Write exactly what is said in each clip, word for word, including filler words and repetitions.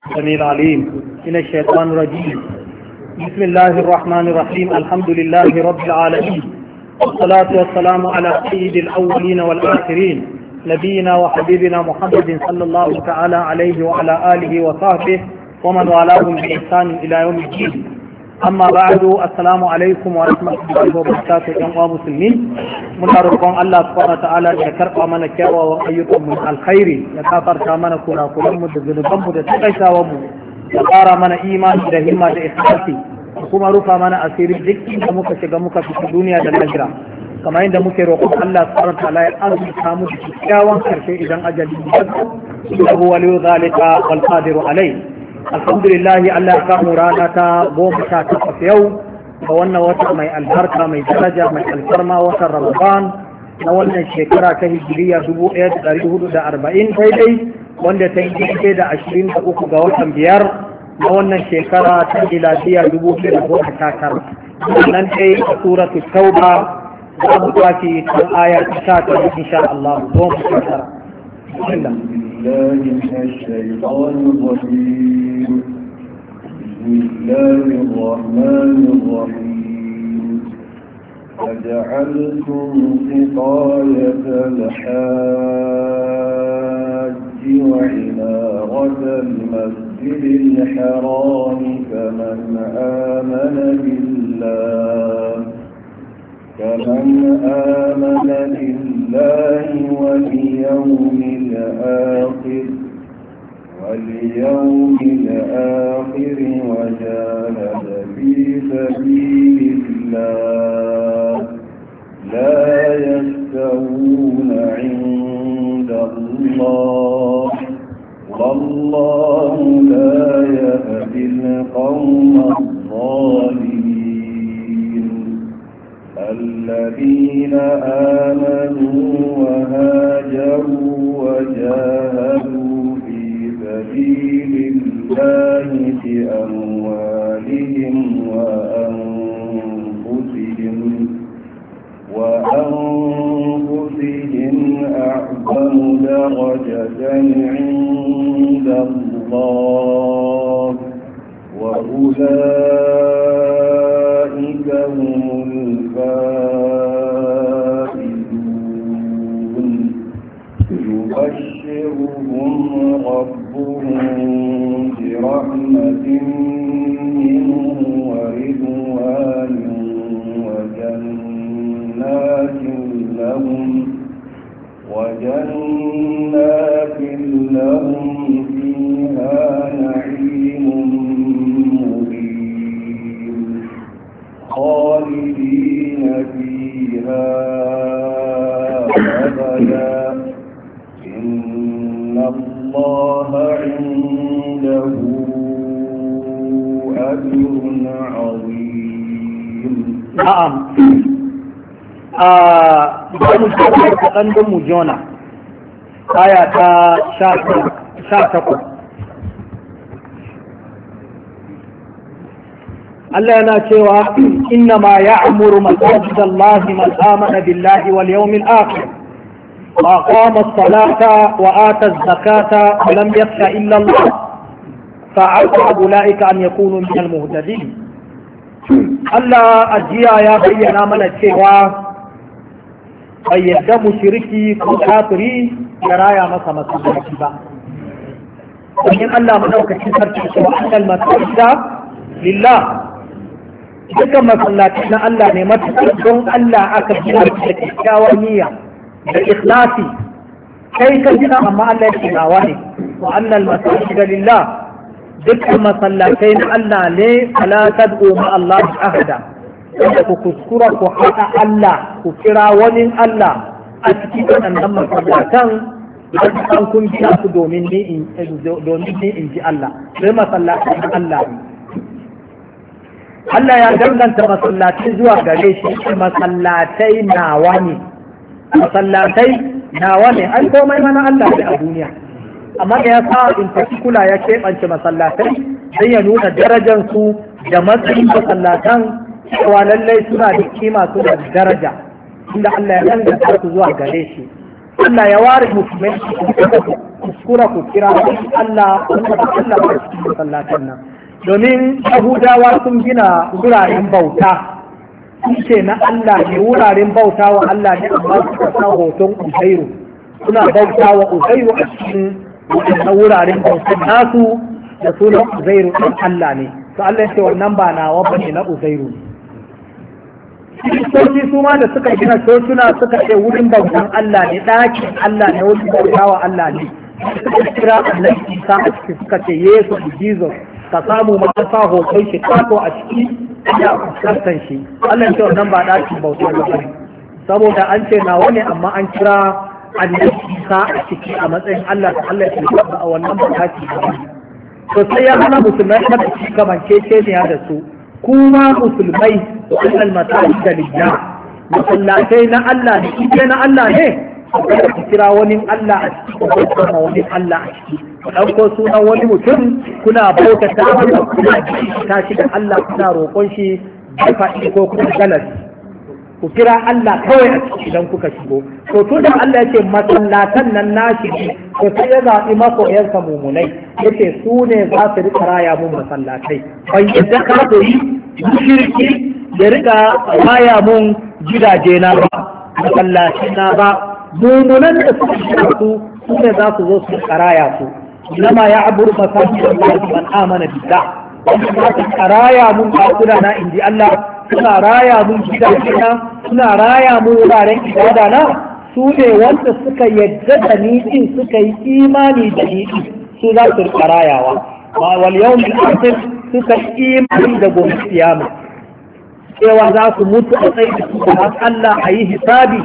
السميع العليم من الشيطان الرجيم. بسم الله الرحمن الرحيم. الحمد لله رب العالمين، والصلاة والسلام على سيد الأولين والآخرين نبينا وحبيبنا محمد صلى الله تعالى عليه وعلى آله وصحبه ومن والاهم بإحسان إلى يوم الدين. أما بعد، السلام عليكم ورحمة الله وبركاته يا مسلمين. muna roƙon Allah subhanahu wataala ya karɓa mana kyawawan ayyukan mu alkhairi, ya kafarta mana kurakuran mu da zunuban mu da takaitawan mu, ya ƙara mana imani da himma da ikhlasi, kuma rufa mana asiri duk inda muka shiga muka fita duniya da lahira. Kamar yadda muke roƙon Allah subhanahu wataala ya azurta mu da kyakkyawan karshe idan ajali ya zo, innahu waliyyu zalika wal qadiru alayh. Alhamdulillah, Allah ya kamu rana ta goma sha takwas yau ga wannan wata mai albarka mai daraja mai alfarma, watan Ramadan na wannan shekara ta hijiriya dubu ɗaya da ɗari hudu da arba'in daidai, wanda ta yi daidai da ashirin da uku ga watan biyar na wannan shekara ta miladiya dubu biyu da goma sha tara. Nan dai a suratul tauba za mu tafi kan aya ta sha tara insha Allah. Goma sha tara. بسم الله الرحمن الرحيم. أجعلتم سقاية الحاج وعمارة المسجد الحرام كمن آمن بالله كمن آمن بالله واليوم الآخر واليوم الآخر وجاهد في سبيل الله لا يستوون عند الله والله لا يهدي القوم الظالمين. الذين آمنوا وهاجروا وجاهدوا سبيل الله بأموالهم وأنفسهم وأنفسهم أعظم درجة عند الله وأولئك هم الفائزون. يبشرهم ربهم برحمة منه ورضوان وجنات لهم وجنات لهم فيها نعيم مقيم خالدين فيها أبدا. إن الله عنده أجر عظيم. نعم. Zamu tafi kaɗan don mu jona aya ta sha takwas. Allah yana cewa inna ma ya'muru masajid Allah man amana billahi wal yawmil akhir wa aqama as-salata wa ata az-zakata wa lam yakhsha illa Allah fa'asa ulaika an yakunu min al-muhtadin. Allah ajiya ya bayyana mana cewa bai yadda mushriki ko kafiri ya raya masa masallaci ba. Domin Allah madaukakin sarki cewa annal masajida lillah, dukkan masallaci na Allah ne, matuƙar don Allah aka gina da kyakkyawar niyya da ikhlasi. Kai ka gina amma Allah ya kirawa ne. Wa annal masajida lillah, dukkan masallatai na Allah ne, fala tad'u ma Allah ahada. Wanda ku kuskura ku haɗa Allah ku kira wani Allah a cikin waɗannan masallatan, an kun gina su domin ni in ji Allah. Sai masallatai na Allah ne. Allah ya danganta masallatai zuwa gare shi, masallatai nawa ne. Masallatai nawa ne, an komai mana Allah ne a duniya. Amma da ya sa in particular ya keɓance masallatai sai ya nuna darajansu da matsayin masallatan cewa lallai suna da kima, suna da daraja, inda Allah ya danganta su zuwa gare shi. Allah ya ware musulmai su kuskura ku kira Allah wanda ba Allah ba cikin masallatan nan domin yahudawa sun gina wuraren bauta sun ce na Allah ne wuraren bauta wa Allah ne amma suka sa hoton Uzairu suna bauta wa Uzairu a cikin wannan wuraren bautan nasu da sunan Uzairu ɗan Allah ne to Allah ya ce wannan ba nawa bane na Uzairu ne Kiristoci su ma da suka gina cocina suka ce wurin bautan Allah ne ɗakin Allah ne wurin bauta wa Allah ne suka kira Allah Isa a ciki suka ce Yesu da Jesus ka samu ma sa hoton shi kato a ciki ya fuskantar shi Allah ya ce wannan ba ɗakin bauta ba saboda an ce nawa ne amma an kira Allah Isa a ciki a matsayin Allah ta Allah ya ce a wannan ba ɗaki ba to sai ya hana musulmai kada su kamanceceniya da su kuma musulmai wannan mataki da lillah masallatai na Allah ne ike na Allah ne kada ku kira wani Allah a ciki ko kuma wani Allah a ciki ku dauko sunan wani mutum kuna bauta ta Allah kuna ta shi da Allah kuna roƙon shi dafa ko kuma galas ku kira Allah kawai a ciki idan kuka shigo to tun da Allah yake masallatan nan nashi to sai ya zaɓi masoyansa mumunai yace su ne za su rika raya mun masallatai ban yadda ka yi shirki ya rika raya mun gidaje na ba masallaci na ba mumunan da suka shiga su su ne za su zo su raya su inama ya aburu masallacin Allah man amana billah wanda za su raya mun ɗakuna na inji Allah suna raya mun gidajena suna raya mun wuraren ibada na su ne wanda suka yadda da ni din suka yi imani da ni din su za su rika rayawa ma wal yawmil akhir suka yi imani da gobe kiyama cewa za su mutu a tsaye da su da Allah a yi hisabi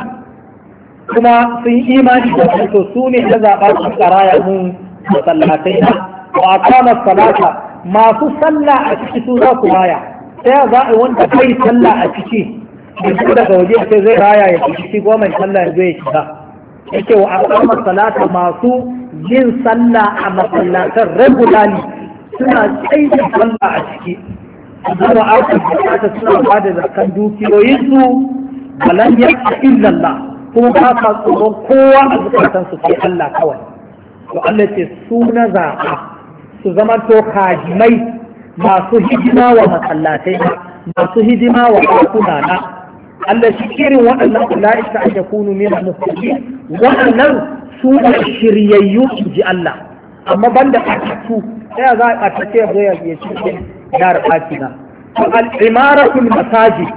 kuma sun yi imani da su to su ne da zaɓa su rika raya mun masallatai na wa aqama salata masu sallah a ciki su za su raya sai za a wanda kai sallah a ciki yanzu daga waje sai zai raya ya ciki ko mai sallah yanzu ya shiga yake wa aqama salata masu yin sallah a masallatan regularly suna tsaye sallah a ciki kuma aka bukata suna bada zakan dukiyoyin su balan ya illa Allah kuma ba ka tsoron kowa a zukatan su sai Allah kawai to Allah ce su na zaɓa su zama to kajimai masu hidima wa masallatai masu hidima wa ɗakuna na Allah shi irin waɗannan ula'ika an yakunu min al-muslimin waɗannan su ne shiryayyu ji Allah amma banda ɓatattu sai za a ɓatace ya zo ya ce yar ɓatina al-imaratul masajid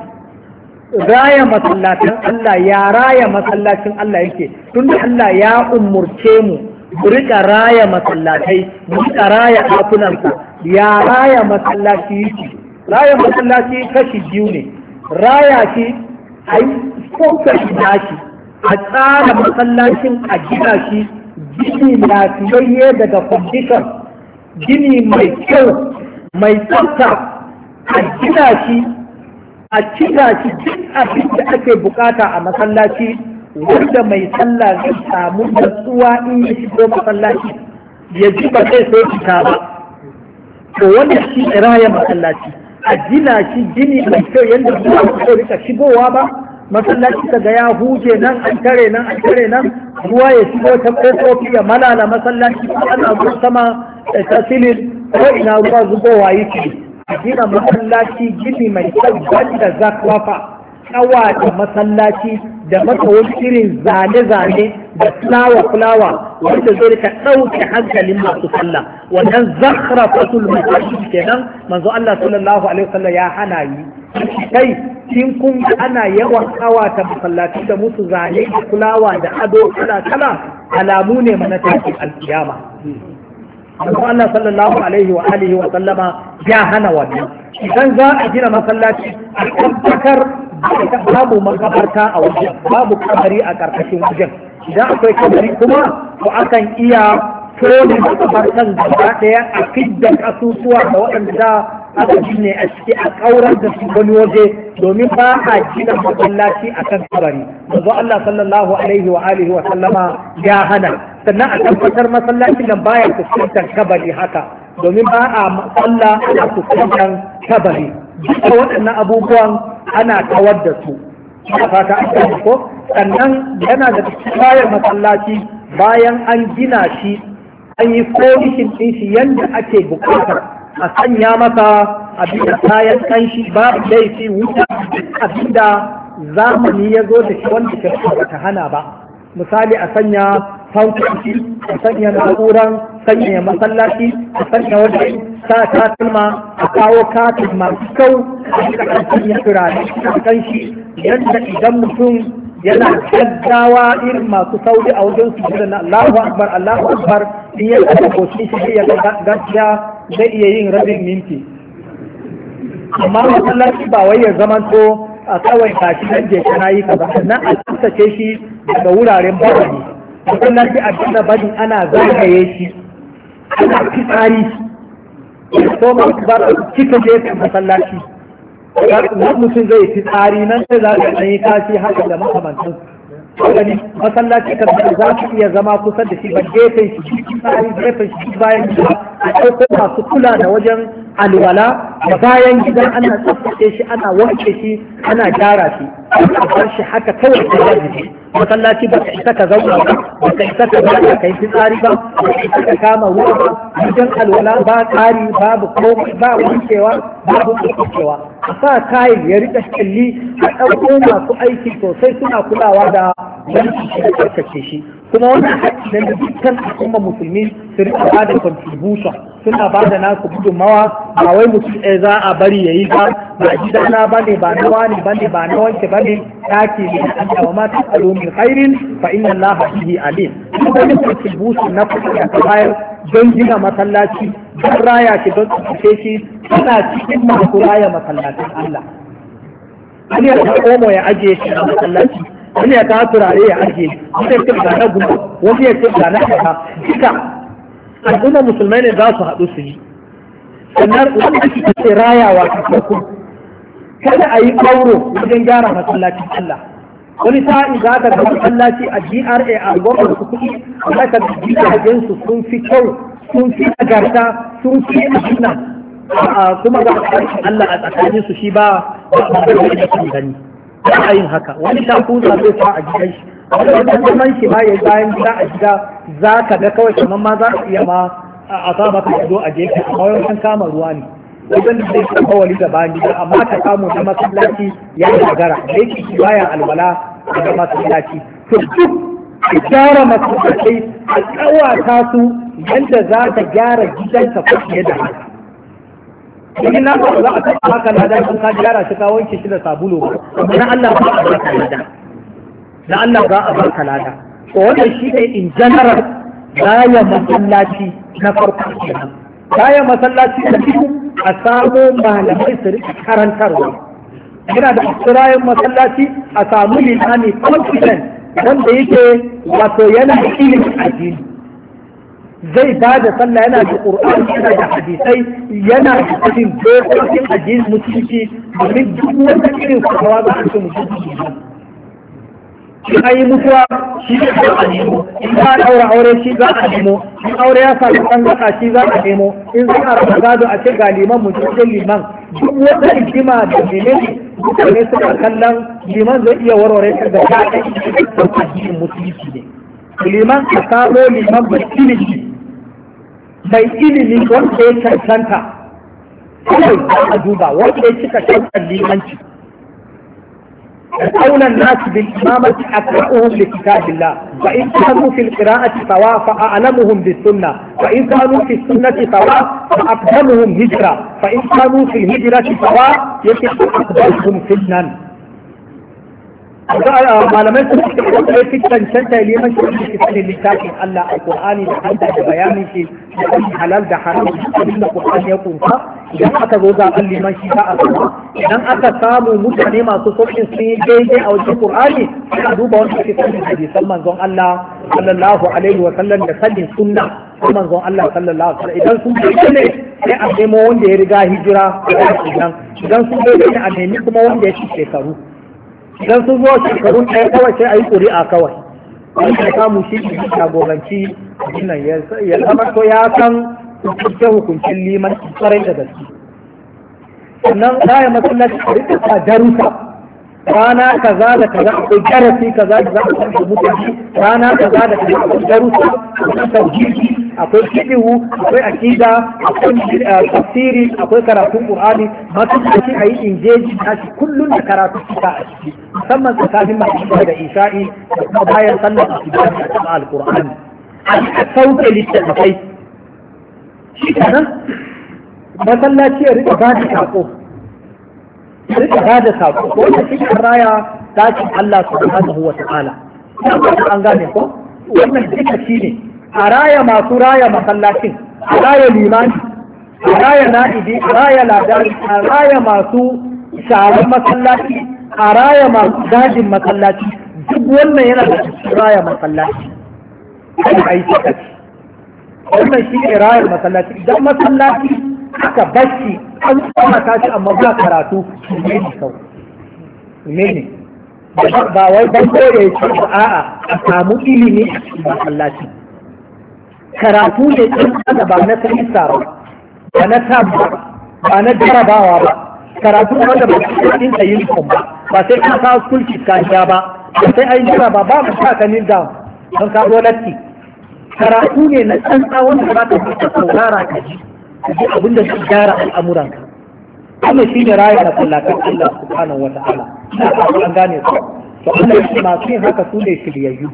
raya masallacin Allah ya raya masallacin Allah yake tunda Allah ya umurce mu mu riƙa raya masallatai mu riƙa raya ɗakunansa ya raya masallaci yake raya masallaci kashi biyu ne raya shi a yi kokashi nashi a tsara masallacin a gina shi gini lafiyayye daga condition gini mai kyau mai tsafta a gina shi a cika shi duk abin da ake bukata a masallaci wanda mai sallah zai samu natsuwa in ya shigo masallaci ya ji ba zai so fita ba to wanda shi raya masallaci a gina shi gini mai kyau yadda ba su rika shigowa ba masallaci kaga ya huje nan an tare nan an tare nan ruwa ya shigo ta kofofi ya malala masallaci ko ana ruwa sama ta silin ko ina ruwa zubowa yake a gina masallaci gini mai kyau da zakwafa kawata masallaci da masa wani irin zane-zane da fulawa-fulawa wanda zai rika ɗauke hankalin masu sallah wannan zakra fatul masajid kenan manzo Allah sallallahu alaihi wasallam ya hana yi kai kin kun ana yawan kawata masallaci da musu zane da fulawa da ado kala-kala alamu ne mana tashin alkiyama manzo Allah sallallahu alaihi wa alihi wa sallama ya hana wannan idan za a gina masallaci a tabbatar babu makabarta a wajen babu kabari a karkashin wajen idan akwai kabari kuma to akan iya tone makabartan gaba daya a fidda kasusuwa da waɗanda aka gine a ciki a kaurar da su wani waje domin ba a gina masallaci a kan kabari manzo Allah sallallahu alaihi wa alihi wa sallama ya hana sannan a tabbatar masallacin nan baya fuskantar kabari haka domin ba a sallah ana fuskantar kabari duka waɗannan abubuwan ana kawar da su a fata an ko sannan yana da bayan masallaci bayan an gina shi an yi komishin ɗin shi yadda ake buƙatar a sanya masa abin da kayan kanshi babu laifi wuta abin da zamani ya zo da shi wanda ke ba ta hana ba misali a sanya fankoki a sanya na'uran sanya masallaci a sanya wajen sa takalma a kawo katin masu kyau a sanya turare a kan shi yadda idan mutum yana gaggawa irin masu sauri a wajen su da Allahu Akbar Allahu Akbar in ya kada koshi shi ya gaskiya zai iya yin rabin minti amma masallaci ba wai ya zamanto a kawai kashi nan je kana yi kaza sannan a tsaftace shi daga wuraren bari masallaci a cikin bari ana zagaye shi ana fitsari ko ma ba cika je masallaci nan mutum zai fitsari nan sai za ka yi kashi haka da makamantan gani masallaci kan da za su iya zama kusa da shi ba gefen shi fitsari gefen shi bayan gida a ɗauko masu kula da wajen alwala da bayan gidan ana tsaftace shi ana wanke shi ana gyara shi a bar shi haka kawai da wajibi masallaci ba ka isa ka zauna ba ba ka isa ka zauna ka yi fitsari ba ba ka isa ka kama ruwa ba wajen alwala ba tsari babu komai ba wankewa babu tsaftacewa a sa kayan ya rika kyalli a ɗauko masu aiki sosai suna kulawa da wanke shi da tsaftace shi kuma wannan haƙƙi da dukkan al'umma musulmi su rika ba da contribution suna ba da nasu gudunmawa ba wai mutum ɗaya za a bari ya yi ba ba gidana ba ne ba na wani ba ne ba na wanke ba ne ɗaki ne da an yawa mata tsaro min khairin fa inna allaha bihi alim kuma wani contribution na kuɗi da ka bayar don gina masallaci don raya shi don tsaftace shi tana cikin masu raya masallacin Allah wani ya ta omo ya ajiye shi a masallaci wani ya ta turare ya ajiye wani ya ce ga na gudu wani ya ce ga na kaza duka al'umma musulmai ne za su haɗu su yi sannan wanda ake ce rayawa ta farko kada a yi ƙauro wajen gyara masallacin Allah wani sa'i za ka ga masallaci a G R A a gwamnati su kuɗi za ka ga gidajen su sun fi kyau sun fi nagarta sun fi abinna kuma ga Allah a tsakanin su shi ba ba da kan gani ba a yin haka wani takuza zai sa a gidan shi wani zaman shi ma ya yi bayan gida a gida za ka ga kawai kamar ma za ka iya ma a sa maka ido a gefe amma wani kama ruwa ne wajen da zai kama wali da bayan gida amma ka samu na masallaci ya gagara da yake shi baya alwala da masallaci to duk a gyara masallatai a kawata su yadda za ka gyara gidanka ko fiye da haka in na ba za a taɓa haka lada in ka gyara shi ka wanke shi da sabulu ba na Allah ba a baka lada na Allah za a baka lada to wannan shi ne in general gaya masallaci na farko kenan gaya masallaci na biyu a samu malamai su rika karantarwa yana da asirayen masallaci a samu limani confident wanda yake wato yana da ilimin addini zai ba da sallah yana da qur'ani yana da hadisai yana da cikin dokokin addinin musulunci domin duk wanda irin fatawa za a ce musulunci in an yi mutuwa shi ne za a nemo in za a daura aure shi za a nemo in aure ya samu ɗan shi za a nemo in za a rasa gado a ce ga liman mutum liman duk wata hikima da menene mutane suna kallon liman zai iya warware ta da ya ɗan addinin musulunci ne liman a samo liman mai ilimi mai ilimi wanda ya cancanta kawai za a duba wanda ya cika cancan limanci أولى الناس بالإمامة أقرأهم لكتاب الله فإن كانوا في القراءة سواء فأعلمهم بالسنة فإن كانوا في السنة سواء فأقدمهم هجرة فإن كانوا في الهجرة سواء يكون أقدمهم سنا malamai sun ce wanda fi cancanta liman shi ke sanin littafin Allah a Qur'ani da hadda da bayanin shi da halal da haram da Qur'ani ya kunsa idan aka zo ga liman shi ba a sama idan aka samu mutane masu sauƙin sun yi daidai a wajen Qur'ani sai duba wanda ke sanin hadisan manzon Allah sallallahu alaihi wa sallam da sanin sunna ko manzon Allah sallallahu alaihi wa sallam idan sun daidai ne sai a nemo wanda ya riga hijira idan idan sun daidai ne a nemi kuma wanda ya ci shekaru idan sun zo shekarun ɗaya kawai sai a yi ƙuri'a kawai wanda ya samu shi ne jagoranci nan ya zama to ya san hukunce hukuncin liman tsarai da gaske sannan kayan masallaci a rika sa darussa rana kaza da kaza akwai darasi kaza da za a san da mutane rana kaza da kaza akwai darussa a kan jirgi akwai fiqhu akwai aqida akwai tafsiri akwai karatun qur'ani masallaci ayi injeji tashi kullun da karatu suka a ciki musamman tsakanin magriba da isha'i da kuma bayan sallar isha da kuma alqur'ani a sauke littattafai shi kenan masallaci ya rika ba da sako ya rika ba da sako ko da shi raya dakin Allah subhanahu wa ta'ala an gane ko wannan duka shi ne a raya masu raya masallacin a raya limani a raya na'ibi a raya ladari a raya masu sharar masallaci a raya masu dajin masallaci duk wannan yana da cikin raya masallaci kan aiki kaci wannan shi ne rayar masallaci idan masallaci aka bashi an tsama tashi amma ba karatu ne ne kawai ne ne ba wai ban kore shi a'a a samu ilimi a cikin masallaci karatu ne ɗin ba na sanisa ba ba na tab ba na jarabawa ba karatu wanda ba su ɗin da uniform ba ba sai ka kawo school fees ka sha ba ba sai an jira ba ba mu sa ka kneel down don ka zo latti karatu ne na tsantsa wanda za ka fi saurara ka ji ka ji abin da zai gyara al'amuranka wannan shi ne rayar da sallatan Allah subhanahu wa ta'ala ina fata an gane su to Allah yake masu yin haka su ne shiryayyu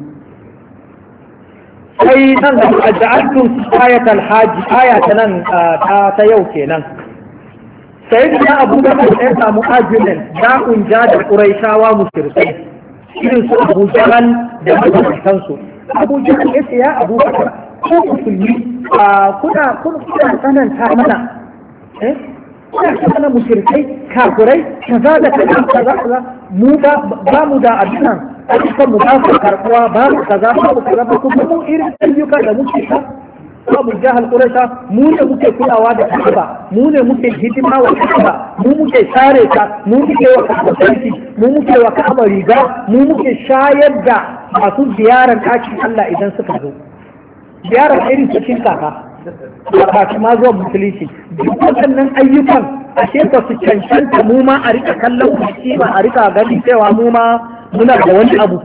sai nan da aj'altu ayat al-hajj aya ta nan ta ta yau kenan sai da Abu Bakar ya samu argument da unja da Quraishawa mushrikai irin su Abu Jahl da mutanen su Abu Jahl ya ce ya Abu Bakar ko musulmi kuna kuna tsananta mana eh kuna kana mushrikai kafirai kaza da kaza kaza kaza mu ba ba mu da abinan ayyukan mu ba su karbuwa ba mu kaza ba mu kaza ba kuma mu irin ayyuka da muke ta Abu Jahal Quraisha mu ne muke kulawa da Kaaba mu ne muke hidima wa Kaaba mu muke sare ta mu muke wa Kaaba sarki mu muke wa Kaaba riga mu muke shayar da masu ziyarar ɗakin Allah idan suka zo ziyarar irin cikin kaka da kafin ma zuwa musulunci duk waɗannan ayyukan ashe ba su cancanta mu ma a rika kallon kuci ba a rika gani cewa mu ma muna da wani abu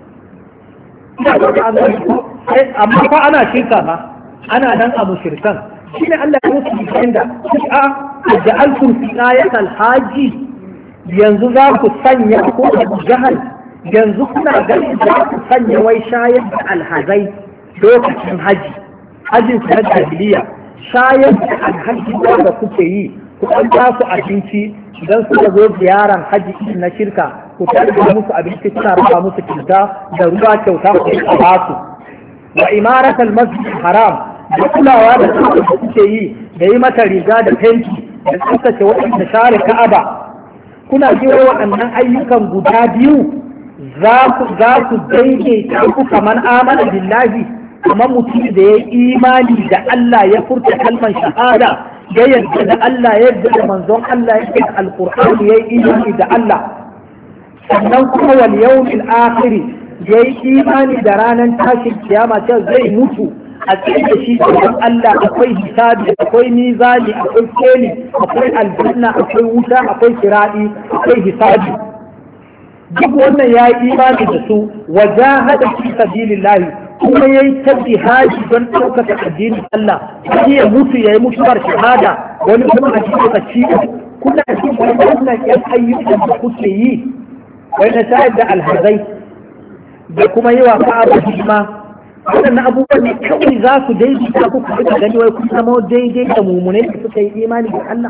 amma fa ana shirka ba ana nan a mushrikan shine Allah ya musu cikin da a ja'altum fi ayatil haji yanzu za ku sanya ko jahal yanzu kuna ganin za ku sanya wai shayar da alhazai lokacin haji hajjin su na jahiliya shayar da alhaji da kuke yi ku an ba su abinci idan suka zo ziyaran haji na shirka ku tarbiya musu abinci kuna raba musu kyauta da ruwa kyauta ku ba su wa imarat al-masjid haram da kulawa da kuke yi da yi mata riga da fenti da tsaftace waɗanda share ka'aba kuna jiro waɗannan ayyukan guda biyu za ku za ku daidaita ku kamar amana billahi kamar mutum da ya imani da Allah ya furta kalmar shahada ya yarda da Allah ya yarda da manzon Allah ya yarda alqur'ani ya yi imani da Allah sannan kuma wal yawmil akhir ya yi imani da ranar tashin kiyama ta zai mutu a cikin shi da Allah akwai hisabi akwai mizani akwai keli akwai aljanna akwai wuta akwai siradi akwai hisabi duk wannan ya yi imani da su wajahada fi sabilillahi kuma yayi ta jihadi don ɗaukaka addinin Allah wani ya mutu ya yi mutuwar shahada wani kuma a cikin ka ci kuna cikin wannan yan ayyukan da kuke yi wanda shayar da alhazai da kuma yi wa ka'aba hidima waɗannan abubuwan ne kawai za su daidaita ku ku rika gani wai kun zama daidai da mummunai da suka yi imani da Allah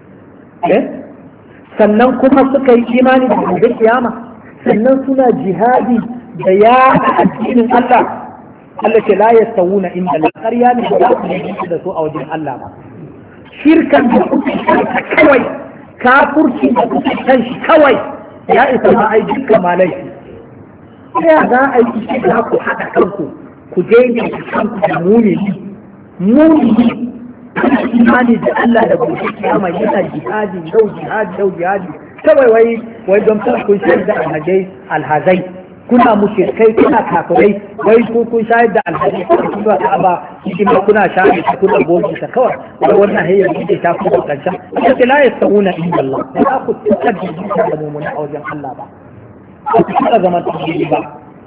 sannan kuma suka yi imani da gobe kiyama sannan suna jihadi da ya addinin Allah Allah ce la yastawuna inda la ƙarya ne da ku yi da su a wajen Allah ba shirkan da kuke ta kawai kafurci da kuke kan shi kawai ya isa ma ai dukkan malai ya za a yi shi da ku haɗa kanku ku daidaita kanku da muni muni imani da Allah da gobe kiyama yana jihadi yau jihadi yau jihadi kawai wai wai don kun shayar da alhazai alhazai kuna mushrikai kuna kafirai wai ku kun shayar da alhazai kuna ka'aba shi ma kuna shayar da kuna bogi ta kawai wai wannan hayya ce ta ku kancan sai la yastawuna inda Allah ba ku tsaka da mu'mini a wajen Allah ba ku tsaka zaman tabbiji ba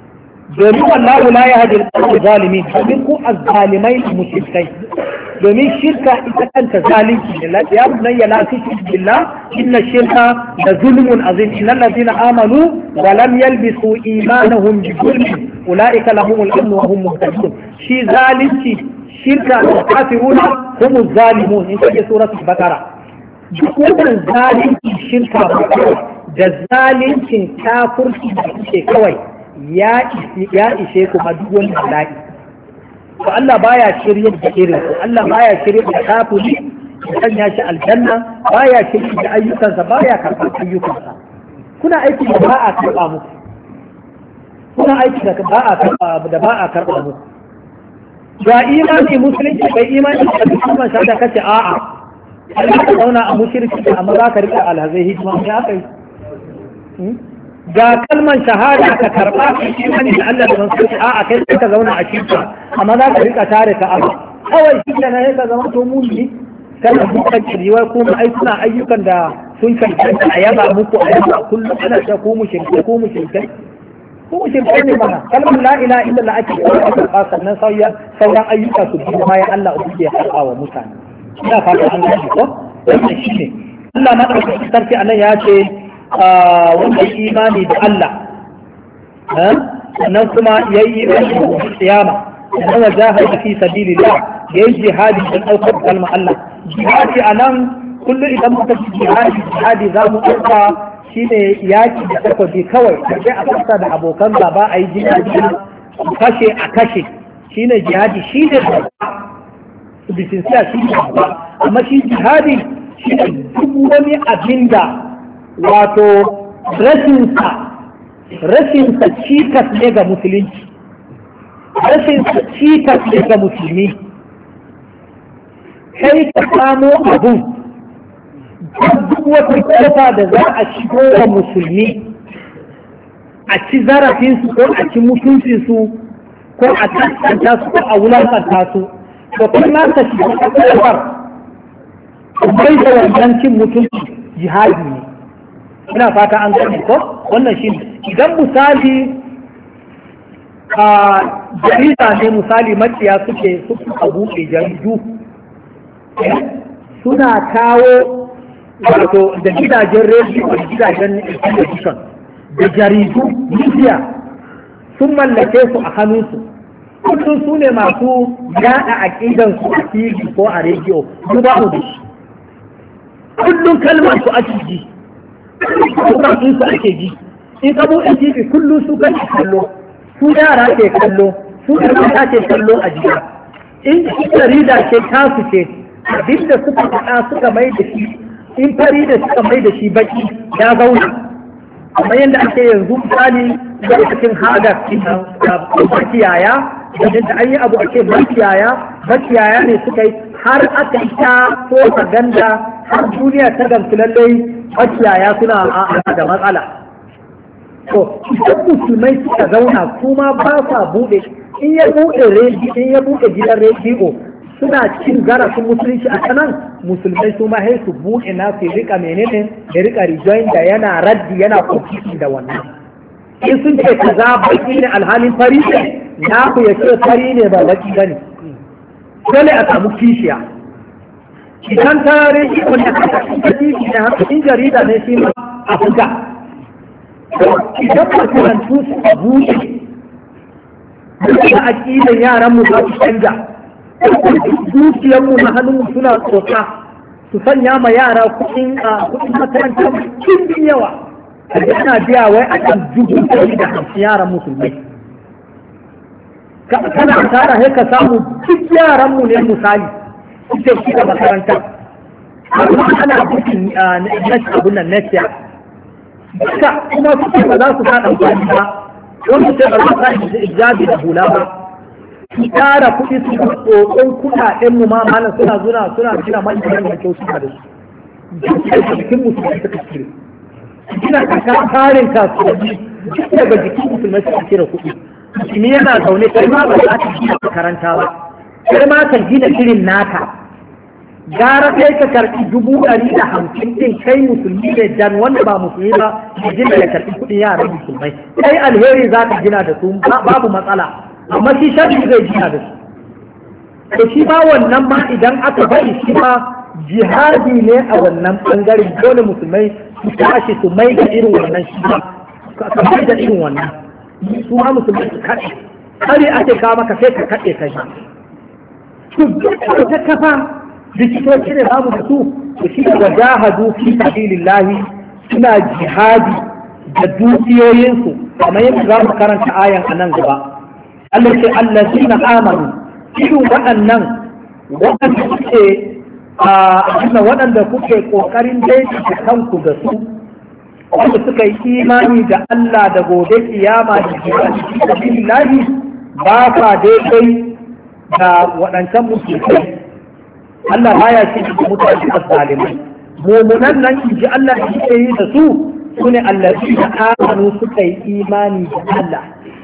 domin wallahu la yahdi al-qawm zalimin domin ku az-zalimai mushrikai domin shirka ita kanta zalunci ne ya bunayya la tushrik billah inna shirka la zulmun azim innal ladina amanu wa lam yalbisu imanahum bi zulmin ulaika lahumul amn wa hum muhtadun shi zalunci shirka da kafiruna hum zalimun in kaje suratul baqara duk wannan zalunci shirka da zaluncin kafirci da ke kawai ya ishe kuma duk wani bala'i to Allah baya shirye da irin su Allah baya shirye da kafiri ya sanya shi aljanna baya shirye da ayyukansa baya karɓar ayyukansa kuna aiki da ba a karɓa muku kuna aiki da ba a karɓa da ba a karɓa muku ga imani musulunci bai imani da kuma shahada kace a'a Allah ka zauna a mushriki amma za ka rika alhazai hijima ne aka yi ga kalman shahada ka karɓa imani da Allah da manzo a a kai ka zauna a shirka amma za ka rika tare ka abu kawai shi da ne ka zama to muni kana dukkan kiriwa kuma ai kuna ayyukan da sun cancanta a yaba muku a yaba kullum ana ta ku mushrike ku mushrike ku mushrike ne ba kalmar la ilaha illallah ake karɓa sannan sauran ayyuka su bi bayan Allah uku ya karɓa wa mutane ina fata an gani ko wannan shine Allah madaukakin sarki anan ya ce wanda imani da Allah sannan kuma ya yi imani da tsiyama sannan wa jahada fi sabilillah ya yi jihadi da ɗaukar kalmar Allah jihadi a nan kullum idan muka ci jihadi jihadi za mu ɗauka shi ne yaƙi da takwabi kawai kaje a kasa da abokan gaba a yi jihadi kashe a kashe shi ne jihadi shi ne su bisin siya shi ne amma shi jihadi shi ne duk wani abin da wato rashinsa rashinsa cikas ne ga musulunci rashinsa cikas ne ga musulmi kai ka samo abun duk wata kofa da za a shigo wa musulmi a ci zarafinsu ko a ci mutuncinsu ko a tattanta su ko a wulakanta su to kuma ka shiga kofar bai da wannan cin mutunci jihadi ne ina fata an gani ko wannan shi idan misali a jarida ne misali maciya suke suka buɗe jaridu suna kawo wato da gidajen rediyo da gidajen television da jaridu media sun mallake su a hannunsu kullum su ne masu yada aƙidansu a tv ko a rediyo su ba mu da shi kullum kalmar su ake ji kuma su ake ji in ka buɗe tv kullum su kan kallo su yara ke kallo su ɗan ke kallo a jiya in jarida ce tasu ce abinda suka faɗa suka mai da shi in fari da suka mai da shi baki ya zauna kamar yadda ake yanzu misali lokacin hadar makiyaya da an yi abu ake makiyaya makiyaya ne suka yi har aka yi ta so ganda har duniya ta gamsu lallai makiyaya suna da matsala to idan musulmai suka zauna kuma ba sa buɗe in ya buɗe rediyo in ya buɗe gidan rediyo suna cin zarafin musulunci a kanan musulmai su ma su buɗe na su rika menene da rika rejoin da yana raddi yana kofi da wannan in sun ce kaza baki ne alhalin fari ne na ku ya ce fari ne ba baki bane dole a samu kishiya idan ta rediyo wanda aka kaci ne haka in jarida ne shi ma a buga idan makarantu suka buɗe da aƙidan yaran mu za su canja dukiyarmu na hannunmu suna tsotsa su sanya ma yara kuɗin makaranta cikin yawa da ana biya wai a kan dubu ɗari da hamsin yaran musulmai kana tara sai ka samu duk yaranmu ne misali suke shiga makaranta amma ana bukin abun nan nasiya duka kuma suke ba za su sa ɗan ba wanda sai ba za su sa ijabi da hula ba su tara kuɗi su tsotson kuɗaɗen mu ma malam suna zuna suna gina manyan da kyau suna da su jikin musulmai suka cire gina kaka tarin kasuwanci duk daga jikin musulmai suka cire kuɗi musulmi yana zaune kai ma ba za ka gina makaranta ba kai ma ka gina irin naka gara kai ka karɓi dubu ɗari da hamsin ɗin kai musulmi ne dan wanda ba musulmi ba ya gina da karɓi kuɗin yaran musulmai kai alheri za ka gina da su babu matsala amma shi sharri zai gina da su to shi ba wannan ma idan aka bari shi ma jihadi ne a wannan bangaren dole musulmai su tashi su mai da irin wannan shi ba ka mai da irin wannan su ma musulmai su kaɗe kare ake kawo maka sai ka kaɗe ka shi to ta kafa likitoci ne babu da su to shi da jahadu fi sabilillahi suna jihadi da dukiyoyinsu kamar yadda za mu karanta ayan a nan gaba Allah ce allazina amanu irin waɗannan waɗanda suke a waɗanda kuke ƙoƙarin daidaita kanku da su wanda suka yi imani da Allah da gobe kiyama da jihadi fi sabilillahi ba sa daidai da waɗancan musulmai Allah baya ce da mutane azzalimai mu'minan nan inji Allah da yake yi da su sune allazina amanu suka yi imani da Allah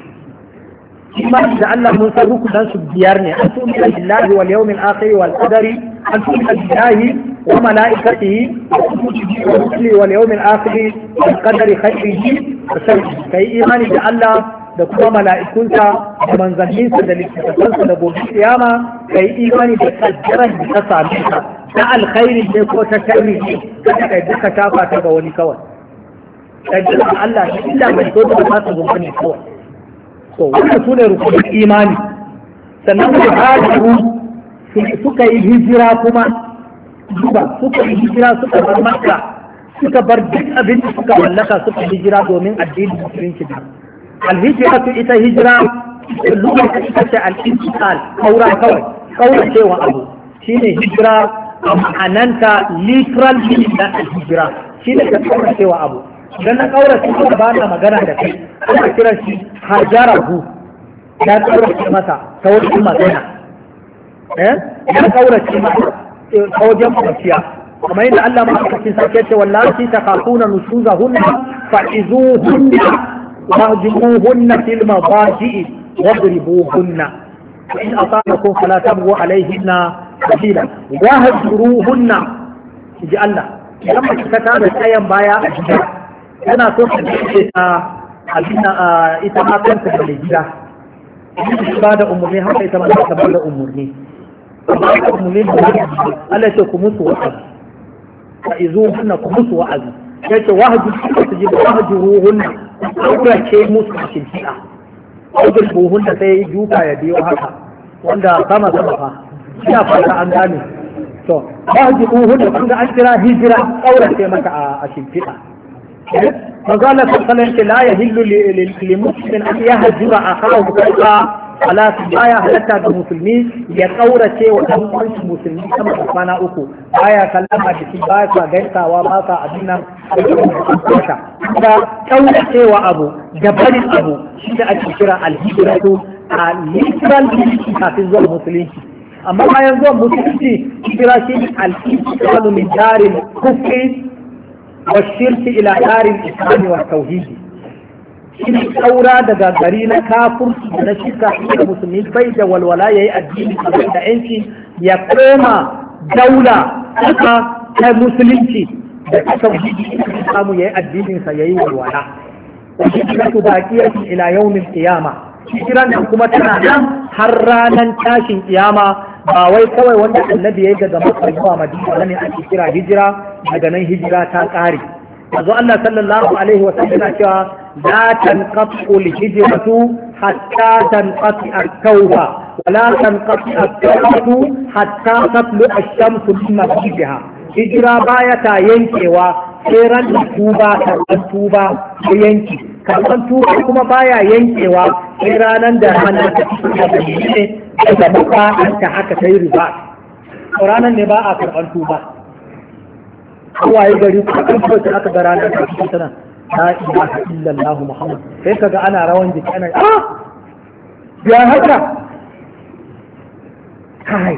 imani da Allah mun san rukunan su biyar ne an tu'minu billahi wal yawmil akhir wal qadari an tu'minu billahi wa malaikatihi wa kutubihi wa rusulihi wal yawmil akhir wal qadari khairihi wa sharrihi kai imani da Allah da kuma mala'ikunta da manzanninsa da littattafansa da gobe kiyama kai imani da kaddaran da ta same ka ta alkhairi ne ko ta sharri ne kada kai duka tafa ta ga wani kawai kaddaran Allah shi illa mai so da ba ta zuwa ne kawai to wannan sune rukunin imani sannan da hajiru suka yi hijira kuma duba suka yi hijira suka bar Makka suka bar duk abin da suka mallaka suka hijira domin addinin musulunci da الهجرة إذا هجرة اللغة إذا الانتقال كورا كوي كورا شيء وأبو شيء هجرة معنانك literal meaning ده الهجرة شيء كورا شيء وأبو لأن كورا شيء بانا مجانا ده أنا كورا شيء هجره ده كورا شيء متى كورا شيء مجانا إيه ده كورا شيء متى كورا شيء متى كما إن الله ما أكتشف سكت والله تخافون نشوزهن فإذوهن واهجروهن في المضاجع واضربوهن فإن أطعنكم فلا تبغوا عليهن سبيلا واهجروهن إن الله لما كتاب الآية بايا أنا كنت أجد أبينا إتما كنت بالجدا بعد أمرني حتى إتما كنت بعد أمرني بعد أمرني ألا تكمس وعز فإذوهن كمس وعز yace wahaju su ji wahaju ruhun aura ce musu a shimfiɗa wajen buhun da sai duka ya biyo haka wanda sama sama fa ina fata an gane to wahaju ruhun da kun ga an kira hijira aura ce maka a shimfiɗa manzo Allah sallallahu alaihi wasallam la yahillu lil muslimin an yahjura akahu kaza ala baya halatta ga musulmi ya kaurace wa dan uwan musulmi sama da kwana uku baya sallama da shi baya ka gaisawa ba ka abin nan da kaurace wa abu da barin abu shi da ake kira al-hijratu a literal kafin zuwa musulunci amma bayan zuwa musulunci kira shi al-hijratu min daril kufri wa shirki ila daril islam wa tauhid shi kaura daga gari na kafurci da na shirka da musulmi bai da walwala yayi addini da yanci ya koma daula ta ta musulunci da ta tauhidi samu yayi addinin sa yayi walwala shi ku baqiyati ila yawmil qiyama kiran nan kuma tana nan har ranan tashin kiyama ba wai kawai wanda annabi yayi daga Makka zuwa Madina ne ake kira hijira daga nan hijira ta kare yanzu Allah sallallahu alaihi wa sallam cewa la tanqatu al-hijratu hatta tanqati at-tawba wa la tanqati at-tawbatu hatta tatlu ash-shamsu min maghribiha hijira baya ta yankewa sai ran tuba karban tuba ko yanki karban tuba kuma baya yankewa sai ranan da rana ta fito da ne da baka ta haka sai riba ranan ne ba a karban tuba kowaye gari ko kan kowace aka ga ranar da cikin tana la ilaha illallah muhammad sai kaga ana rawan jiki ana ah ya haka kai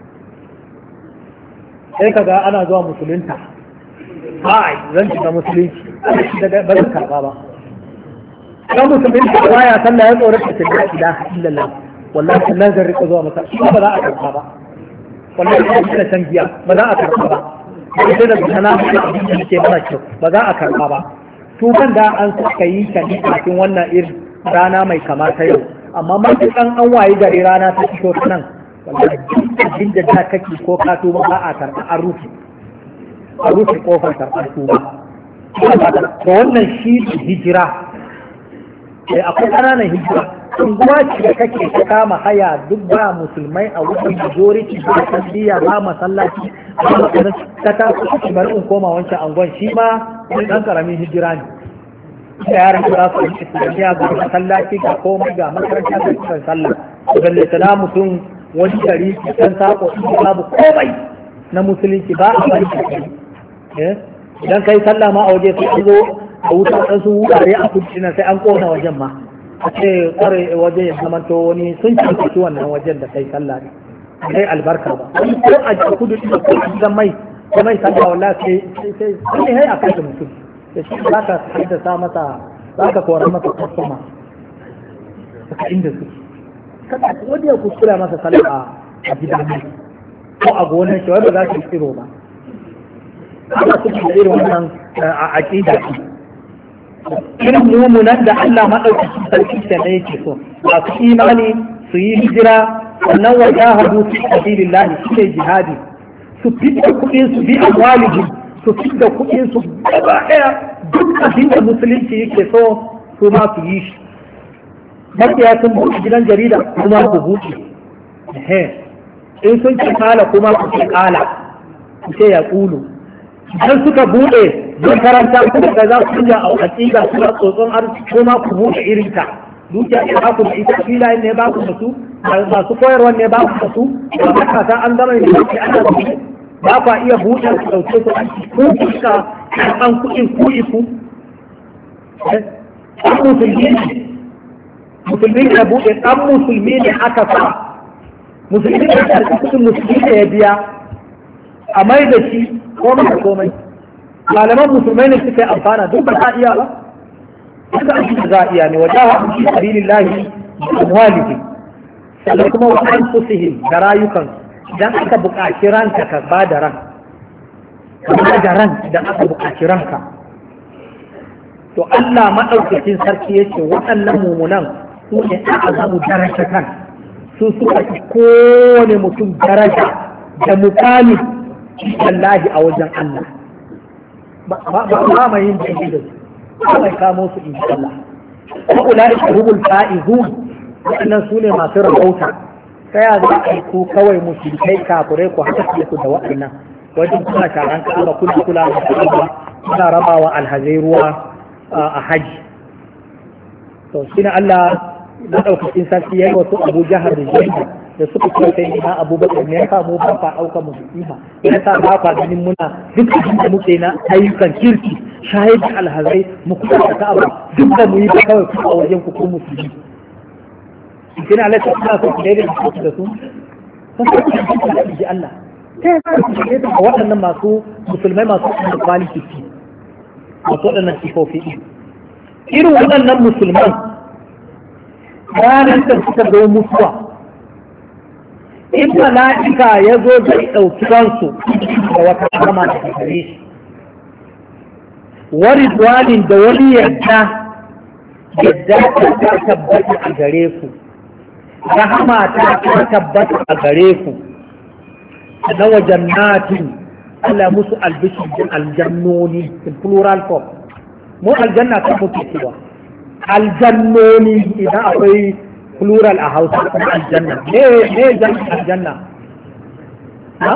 sai kaga ana zuwa musulunta kai zan shiga musulunci ana shi daga ba zan karba ba dan musulunci ba ya sallah ya tsorata ta la ilaha illallah wallahi sallan zan rika zuwa masa ba za a karba ba wallahi ina san giya ba za a karba ba sai da sana da ke mana kyau ba za a karba ba tuban da an suka yi ta ne kafin wannan irin rana mai kamata yau amma matukan an wayi gari rana ta fito ta nan wallahi abin da da kake ko ka tuba ba a karɓa an rufe an rufe kofar karɓar tuba to wannan shi hijira akwai ƙananan hijira unguwa ce da kake ta kama haya duk ba musulmai a wurin majority ba tarbiyya ba masallaci ba ta ta su bari in koma wancan angon shi ma wani ɗan ƙaramin hijira ne da yaran kira su yi islamiyya ga masallaci ga komai ga makaranta da kiran sallah balle ta mutum wani gari kan sako babu komai na musulunci ba a bari idan kai sallah ma a waje sai an zo a wuta ɗan su wurare a kudu sai an kona wajen ma a ce tsare waje ya zamanto wani sun cancanci wannan wajen da kai sallah ne sai albarka ba ko a kudu da ko a gidan mai ko mai sallah wallahi sai sai sai hai a kai mutum da shi za ka haddasa masa za ka korar masa kwastoma daga inda su kada wani ya kuskura masa sallah a gidan mai ko a gonar shi wanda za su yi tsiro ba haka suke da irin wannan a aƙida irin mumunan da Allah maɗaukaki sarki da ne yake so masu imani su yi hijira sannan wa jahadu fi sabilillah su ne jihadi su fitta kuɗin su bi amwalihim su fitta kuɗin su gaba ɗaya duk abin da musulunci yake so su ma su yi shi makiya sun buɗe gidan jarida kuma ku buɗe in sun ce kala kuma ku ce kala ku ce ya ƙulu idan suka buɗe makaranta kuma da za su yi a aƙida suna tsotson arziki kuma ku buɗe irin ta dukiya ne ba ku da ita filayen ne ba ku da su masu koyarwa ne ba ku da su da matasa an gama yin da ana su ba ku iya buɗe su ɗauke su an ko kuka an kuɗin ku iku an musulmi ne musulmi ne buɗe an musulmi ne aka sa musulmi ne a cikin musulmi ne ya biya a mai da shi komai da komai malaman musulmai ne suka yi amfana duk ba ta iya ba duka an za a iya ne wajen haɗu fi sabilillahi da amwalihi sannan kuma wa anfusihim da rayukan idan aka buƙaci ranka ka ba da ran ka ba da ran idan aka buƙaci ranka to Allah maɗaukakin sarki yace waɗannan mumunan su ne a'azamu darajatan su suka fi kowane mutum daraja da mukami wallahi a wajen Allah ba ma yin jiki da su ba mai kamo su in Allah wa ulai hubul faizun wannan su ne masu rahauta ta ya za a ku kawai mushrikai kafirai ku haka ku da waɗannan wajen kuna sharan ka'aba kula kula da ka'aba kuna rabawa alhazai ruwa a haji to shine Allah na ɗaukakin sarki yayi wasu Abu Jahal da Jahil da suka ce sai ina abubakar ne ya sa mu ba fa ɗauka mu ima ya sa ba fa ganin muna duk abin da muke na ayyukan kirki shahid alhazai mu kuma da ka'aba duk da mu yi ba kawai ku a wajen ku ko musulmi kin Allah ta kuma so ku daidai da su sun ce ku ji Allah sai ka ku daidai da waɗannan masu musulmai masu quality wato waɗannan sifofi irin waɗannan musulman ranar da suka zo mutuwa in mala'ika ya zo zai ɗauki ransu da wata kama da gare shi wani duwanin da wani yadda yadda ta tabbata a gare ku rahama ta tabbata a gare ku na wajen natin Allah musu albishin aljannoni in plural form mu aljanna ta muke cewa aljannoni idan akwai plural a hausa kuma aljanna ne ne zan aljanna ha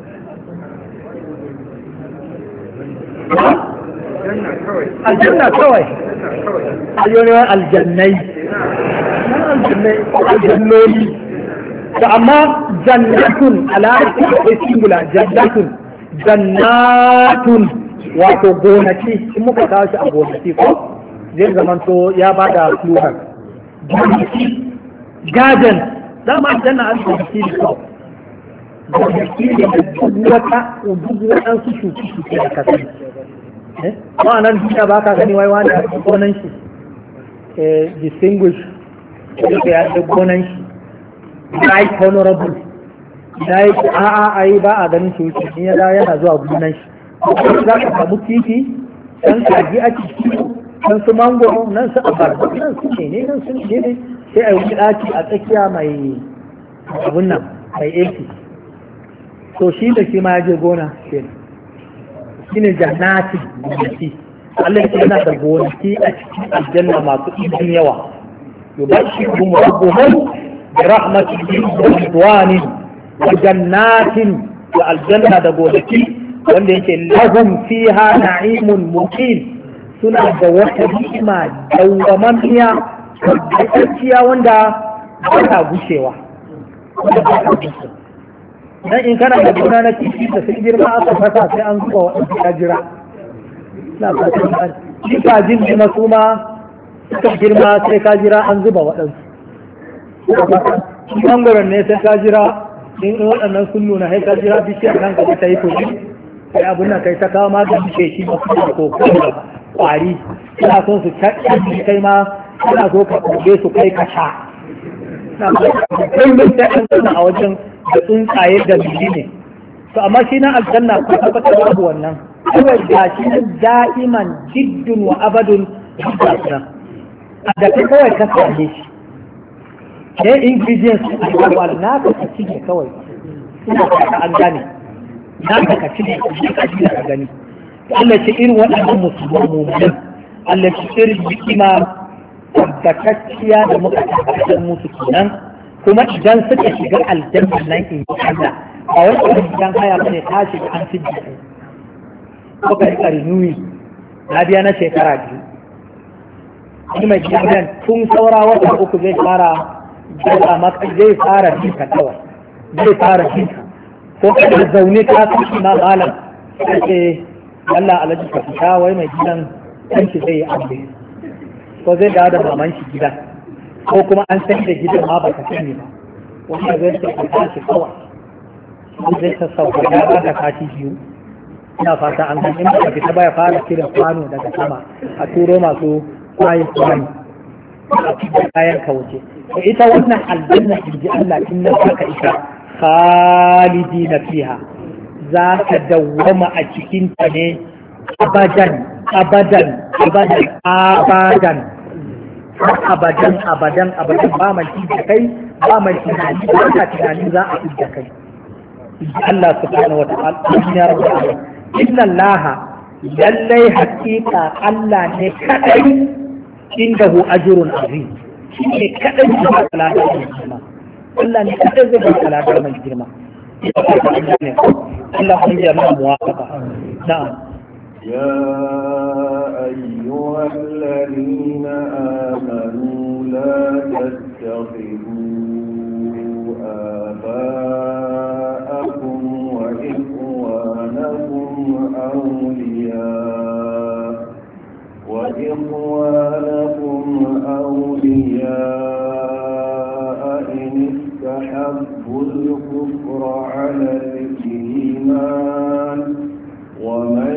aljanna kawai ayyuan aljannai aljannai aljannoni to amma jannatun ala akwai singular jannatun jannatun wato gonaki in muka kawo shi a gonaki ko zai zamanto ya bada plural garden dama janna an gonaki ne kawai gonaki ne da duk wata duk waɗansu shuki-shuki da kasance ba nan duniya ba ka gani wai wani a gonan shi distinguish da ya ce gonan shi right honorable da ya ce a'a a yi ba a ganin shi wuce in ya yana zuwa gonan shi za ka samu kifi ɗan kaji a ciki nan su mangoro nan su abarba nan su ne nan su ne ne sai a yi wani ɗaki a tsakiya mai abun nan mai aiki to shi da shi ma ya je gona shi ne jannati gonaki Allah ya yana da gonaki a cikin aljanna masu ɗimbin yawa yubashshiruhum rabbuhum bi rahmatihi wa ridwanin wa jannatin da aljanna da gonaki wanda yake lahum fiha na'imun muqim suna da wata hikima dawwamammiya tabbatacciya wanda ba ta gushewa dan in kana da gona na kifi da sun girma aka fasa sai an zuba waɗansu kajira na fatan shi kajin ne na su ma suka girma sai kajira an zuba waɗansu shi ɓangaren ne sai kajira in waɗannan sun nuna sai kajira bishiyar nan ka ta yi kuɗi sai abin nan kai ta kawo magani ke shi ba su da koko da ƙwari suna son su caɗi kai ma suna so ka kuɗe su kai ka sha na kullum sai an zauna a wajen da tsuntsaye da bili ne to amma shi na aljanna ko tabbatar babu wannan kawai ga shi da'iman jiddun wa abadun da da kai kawai ka same shi ne ingredients a yawa na ka ka ci ne kawai ina ka an gane na ka ka ci ne ka ci ka gani Allah ce irin waɗannan musulman mu'minin Allah ce irin hikima tabbatacciya da muka tabbatar musu kenan kuma idan suka shiga aljanna nan in Allah ba wai kuma idan haya bane ta shiga an fi kai ko kai karinuyi na biya na shekara biyu wani mai gidan tun saura wata uku zai fara jira maka zai fara jinka kawai zai fara jinka ko kada zaune ka kashi ma malam sai Allah alaji ka fita wai mai gidan kanki zai yi aure ko zai dawo da maman shi gida ko kuma an san da gidan ma baka sani ba wanda zai ta tashi kawai zai ta sauka ya baka kati biyu ina fata an gani in ba fita ba ya fara kiran kwano daga sama a turo masu kwayin kwano a cikin kayan ka wuce to ita wannan aljanna in ji Allah in na saka ita khalidina fiha za ka dawwama a cikin ta ne abadan abadan abadan abadan abadan abadan abadan ba mai da kai ba mai tunani ba ka tunani za a da kai Allah subhanahu wa ta'ala ya rabu inna Allah lallai hakika Allah ne kadai indahu ajrun azim shi ne kadai da kalata mai girma Allah ne kadai zai ba kalata mai girma Allah ya ma muwafaqa na'am يا أيها الذين آمنوا لا تتخذوا آباءكم وإخوانكم أولياء وإخوانكم أولياء إن استحبوا الكفر على الإيمان ومن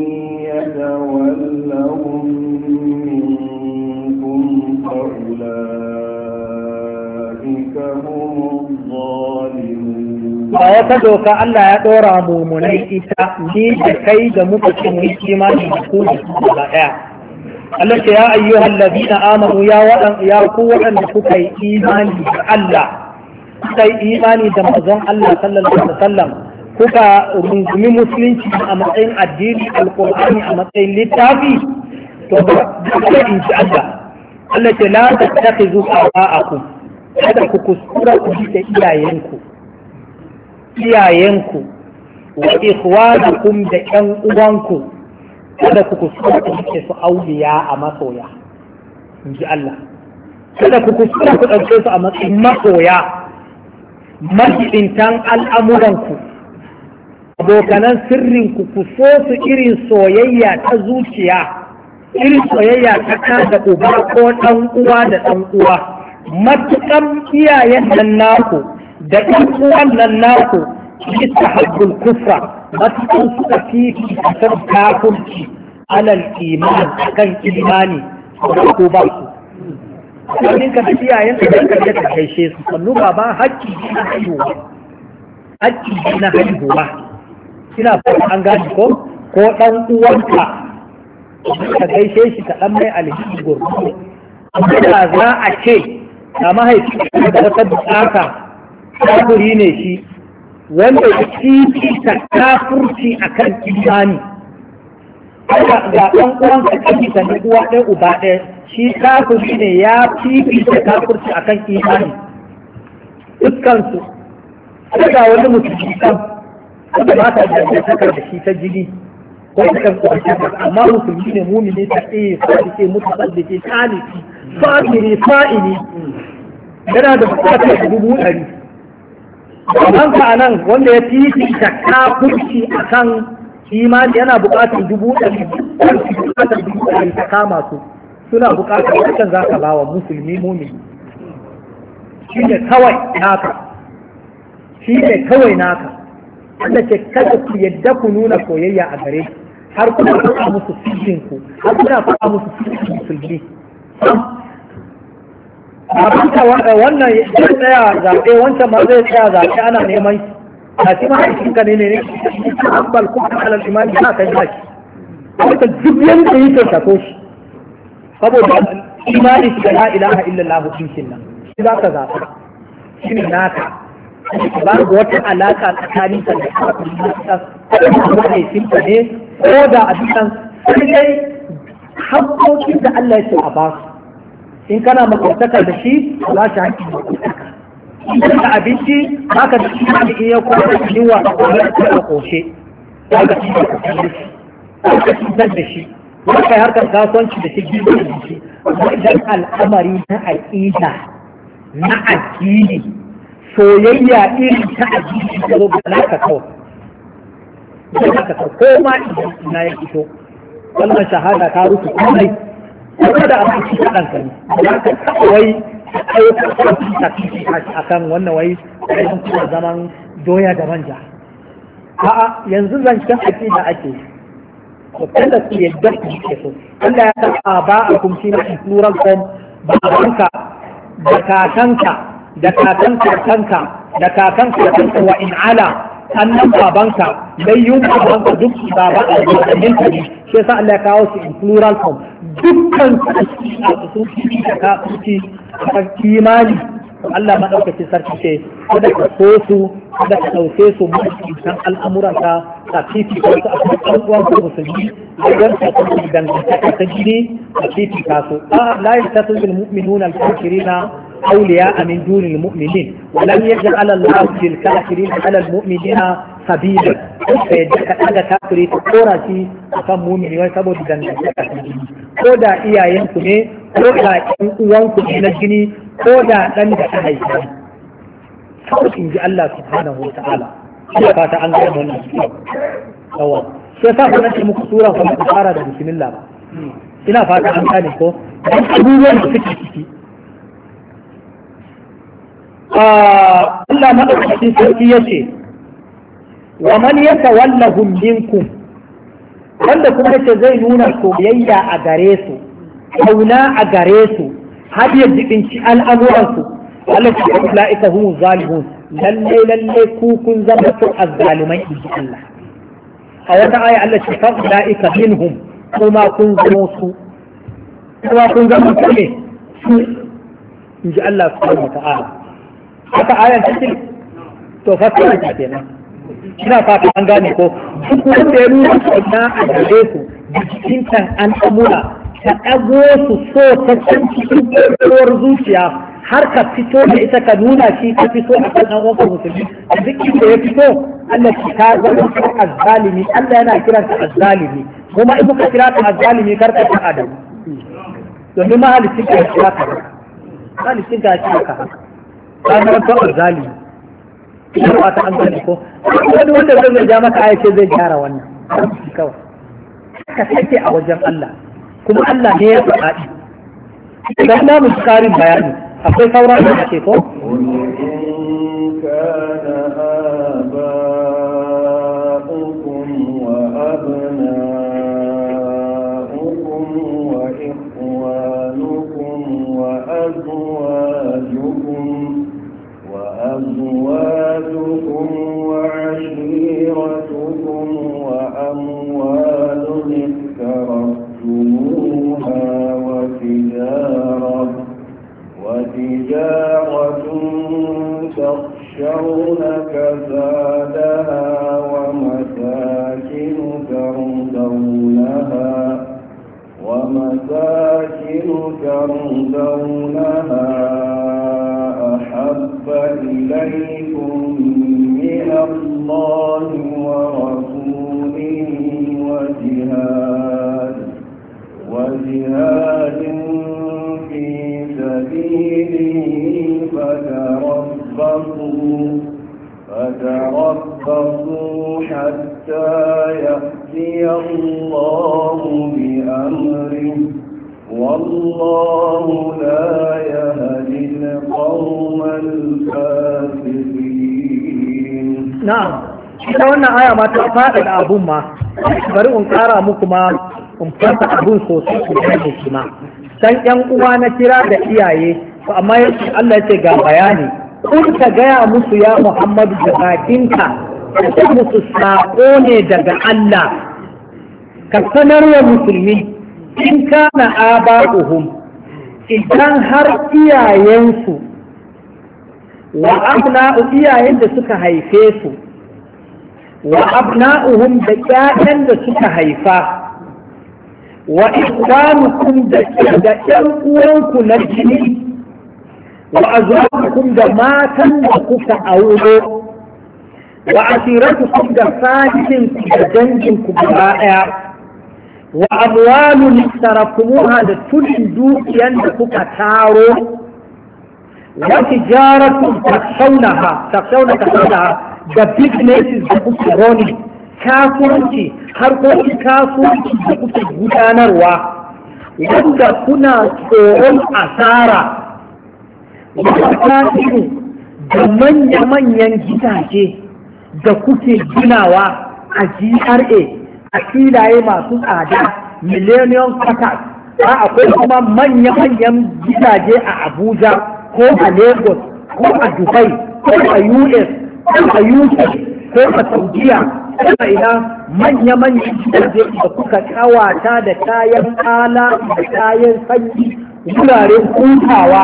يتولهم منكم فأولئك هم الظالمون. wata doka Allah ya ɗora mummunai ita ni da kai da muka ce mu yi imani da ku da su gaba ɗaya. Allah ce ya ayyuhal ladina amanu ya waɗan ya ku waɗanda kuka yi imani da Allah kuka yi imani da manzon Allah sallallahu alaihi wasallam kuka rungumi musulunci a matsayin addini alkur'ani a matsayin littafi to ba in ji Allah Allah ce la tattakhizu aba'akum kada ku kuskura ku bi da iyayenku iyayenku wa ikhwanakum da ƴan uwanku kada ku kuskura ku bi su auliya a masoya in ji Allah kada ku kuskura ku ɗauke su a matsayin masoya mahidintan al'amuranku abokanan sirrinku ku so su irin soyayya ta zuciya irin soyayya ta kada uba ko ɗan uwa da ɗan uwa matuƙan iyayen nan naku da ɗan uwan nan naku bisa habbul kufra matuƙan suka fifi a kan kafurci alal iman kan imani da ko ba su domin ka da iyayen ka ka je ka gaishe su sannu baba hakki na haihuwa hakki na haihuwa ina fata an gani ko ko dan uwanka ka gaishe shi ka ɗan mai alheri gurgu amma da za a ce a mahaifi da wata bukata kafiri ne shi wanda ya fifita kafurci a kan imani ga ɗan uwan ka kafita ne uwa ɗaya uba ɗaya shi kafiri ne ya fifita kafurci a kan imani dukkansu sai ga wani mutum kan wanda ba ta dangantakar da shi ta jini ko ta kan kwanci amma musulmi ne mumini ta tsaye sadike mutasaddike taliki fa'iri fa'ili yana da bukatar dubu ɗari ka a nan wanda ya fifita kafurci a kan imani yana bukatar dubu ɗari bukatar dubu ɗari ta kama su suna bukatar wancan za ka ba wa musulmi mumini shi ne kawai naka shi ne kawai naka wanda ke kada ku yadda ku nuna soyayya a gare har kuna faɗa musu fijin ku har kuna faɗa musu fijin musulmi abinka wannan zai tsaya zaɓe wancan ma zai tsaya zaɓe ana neman a ci mahaifinka ne ne ne ambal kuma alal imani ba ka yi shi wata duk yanda yi ta sako shi saboda imani shi da la ilaha illallah cikin nan shi za ka zaɓa shi ne naka ba ga wata alaƙa tsakanin ka da mahaifinka ne ko da a bisan sai dai haƙƙoƙin da Allah ya ce a ba su in kana makwabtaka da shi ba shi haƙƙin makwabtaka in ka abinci haka da shi ne in ya kwanta da yiwa a kwanar da a ƙoshe za ka ci da shi za ka cutar da shi za ka yi harkar kasuwanci da shi gidan da shi amma idan al'amari na aƙida na addini soyayya irin ta addini ta zo ga naka kawai naka kawai ko ma ina ya fito wannan shahada ta rufe komai kuma da abin shi kaɗan ka ne za ka kawai ayyukan ta fifi a kan wannan wai ayyukan kuma zaman doya da manja a'a yanzu zancen aƙida ake ko kada su yadda ku ke so Allah ya taɓa ba a kumshi na plural form babanka da kakanka da kakan kakanka da kakan kakanka wa in ala annan babanka layyun babanka duk baba a jirgin ka ne shi yasa Allah ya kawo su in plural form dukkan su sun da kafirci a imani Allah madaukakin sarki ce kada ka so su kada ka dauke su mutan al'amuran ka ka fifi ko su a cikin uwan ku musulmi idan ka kuma dangantaka ta gidi ka fifi ka so la yastasil mu'minuna al-kafirina أولياء من دون المؤمنين ولم يجعل الله للكافرين على المؤمنين سبيلا فيجعل هذا كافري تقورا شيء أكام مؤمن ويسابه دنجا كودا إيا ينكني كودا ينكني نجني كودا دنجا حيثا كودا إن جاء الله سبحانه وتعالى شيء فاتا أنك من أول شيء فاتا أنك مكسورة فمكسارة بسم الله إلا فاتا أنك ko abubuwan da suke ciki Allah maɗaukacin sarki ya ce wa man ya tawallahum minkum wanda kuma yace zai nuna soyayya a gare su kauna a gare su har ya jibinci al'amuransu Allah ya ce la'ika hum zalimun lalle lalle ku kun zama su azzalimai inji Allah a wata aya Allah ce fa la'ika minhum kuma kun zama su kuma kun zama su ne su inji Allah subhanahu wa ta'ala haka ayan take to fasara ta kenan ina fata an gane ko duk wanda ya nuna kauna a gare su jikin kan an amura ta ɗago su so ta can cikin ƙwarƙwarwar zuciya har ka fito da ita ka nuna shi ka fito a kan ɗan uwanka musulmi a duk inda ya fito Allah ki ka zama ka azzalimi Allah yana kiran ka azzalimi kuma in ka kira ka azzalimi kar ka ta adam domin mahalicin ka ya kira ka mahalicin ka ya kira ka ranar kawar zali ina ba ta an gani ko wani wanda zai ja maka aya ce zai gyara wannan kawai ka take a wajen Allah kuma Allah ne ya faɗi idan na mu karin bayani akwai sauran da ake ko أزواجكم وعشيرتكم وأموال اقترفتموها تجارة تخشون كسادها ومساكن ترضونها ومساكن ترضونها أحب إليكم من الله ورسوله وجهاد وجهاد في سبيله فتربصوا فتربصوا حتى يأتي الله بأمره والله لا يهدي القوم الفاسقين. نعم ita wannan aya ma ta faɗa da abun ma bari in ƙara muku ma in fasa abun sosai ku gane shi ma dan ƴan uwa na kira da iyaye to amma yace Allah ya ce ga bayani kun ka gaya musu ya Muhammadu da bakinka ka musu saƙo ne daga Allah ka sanarwa musulmi in kana aba'uhum idan har iyayensu wa abna'u iyayen da suka haife su wa abna'uhum da ƴaƴan da suka haifa wa ikwanukum da da ƴan uwanku na jini wa azwajukum da matan da kuka auro wa asiratukum da sa'in ku da dangin ku gaba ɗaya wa amwalun taraktumuha da tudin dukiyan da kuka taro wa tijaratun takshawnaha takshawnaha da businesses da kuke roni kasuwanci harkokin kasuwanci da kuke gudanarwa wanda kuna tsoron asara wata da manya-manyan gidaje da kuke ginawa a G R A a filaye masu tsada millennium quarters a akwai kuma manya-manyan gidaje a Abuja ko a Lagos ko a Dubai ko a U S ko a U K ko a Saudiya ko a ina manya-manyan gidaje da kuka kawata da kayan kala da kayan sanyi wuraren hutawa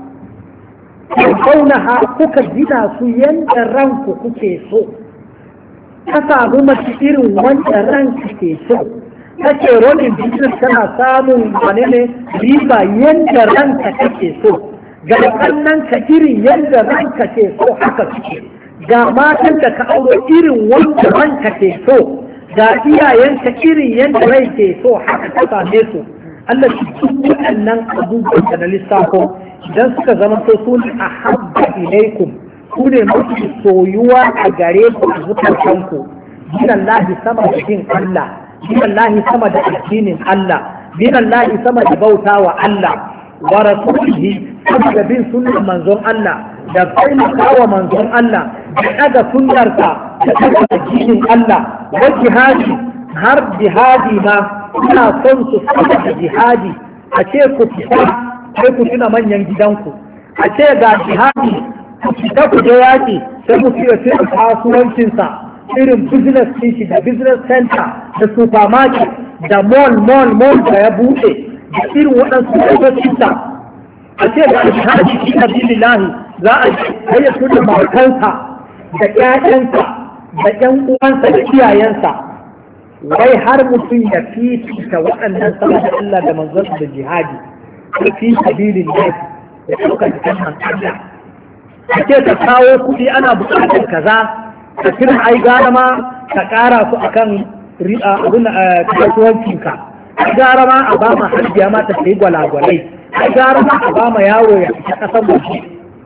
kaunaha kuka gina su yadda ranku kuke so ka samu mace irin wanda ranka ke so kake rolin business kana samun wane ne riba yadda ranka kake so ga kannan ka irin yadda ranka ke so haka suke ga matan da ka auro irin wanda ranka ke so ga iyayenka irin yadda rai ke so haka ka same su Allah shi duk waɗannan abubuwan da na lissafo idan suka zama to su ne a habba ilaikum su ne mafi soyuwa a gare ku a zukatanku binan lahi sama da jin Allah binan lahi sama da addinin Allah binan lahi sama da bauta wa Allah wa rasulihi sama da bin sunnar manzon Allah da taimaka wa manzon Allah da daga sunnarsa da daga addinin Allah wa jihadi har jihadi ma ina son su sama da jihadi a ce ku fita sai ku tuna manyan gidanku a ce ga jihadi ku fita ku je yaƙi sai ku fiye sai kasuwancinsa irin business ɗin shi da business center da supermarket da mall mall mall da ya buɗe da irin waɗansu ƙarfafinsa a ce ga jihadi fi sabilillahi za a hayar tuna matansa da ƴaƴansa da ƴan uwansa da iyayensa wai har mutum ya fifita waɗannan sama da Allah da manzon da jihadi fi sabilin lahi da ɗaukar kalmar Allah a ce ka kawo kuɗi ana buƙatar kaza ka kira ai gara ma ka ƙara su akan abin kasuwancinka ai gara ma a ba ma harbiya ma ta sayi gwalagwalai ai gara ma a ba ma yaro ya fita ƙasar waje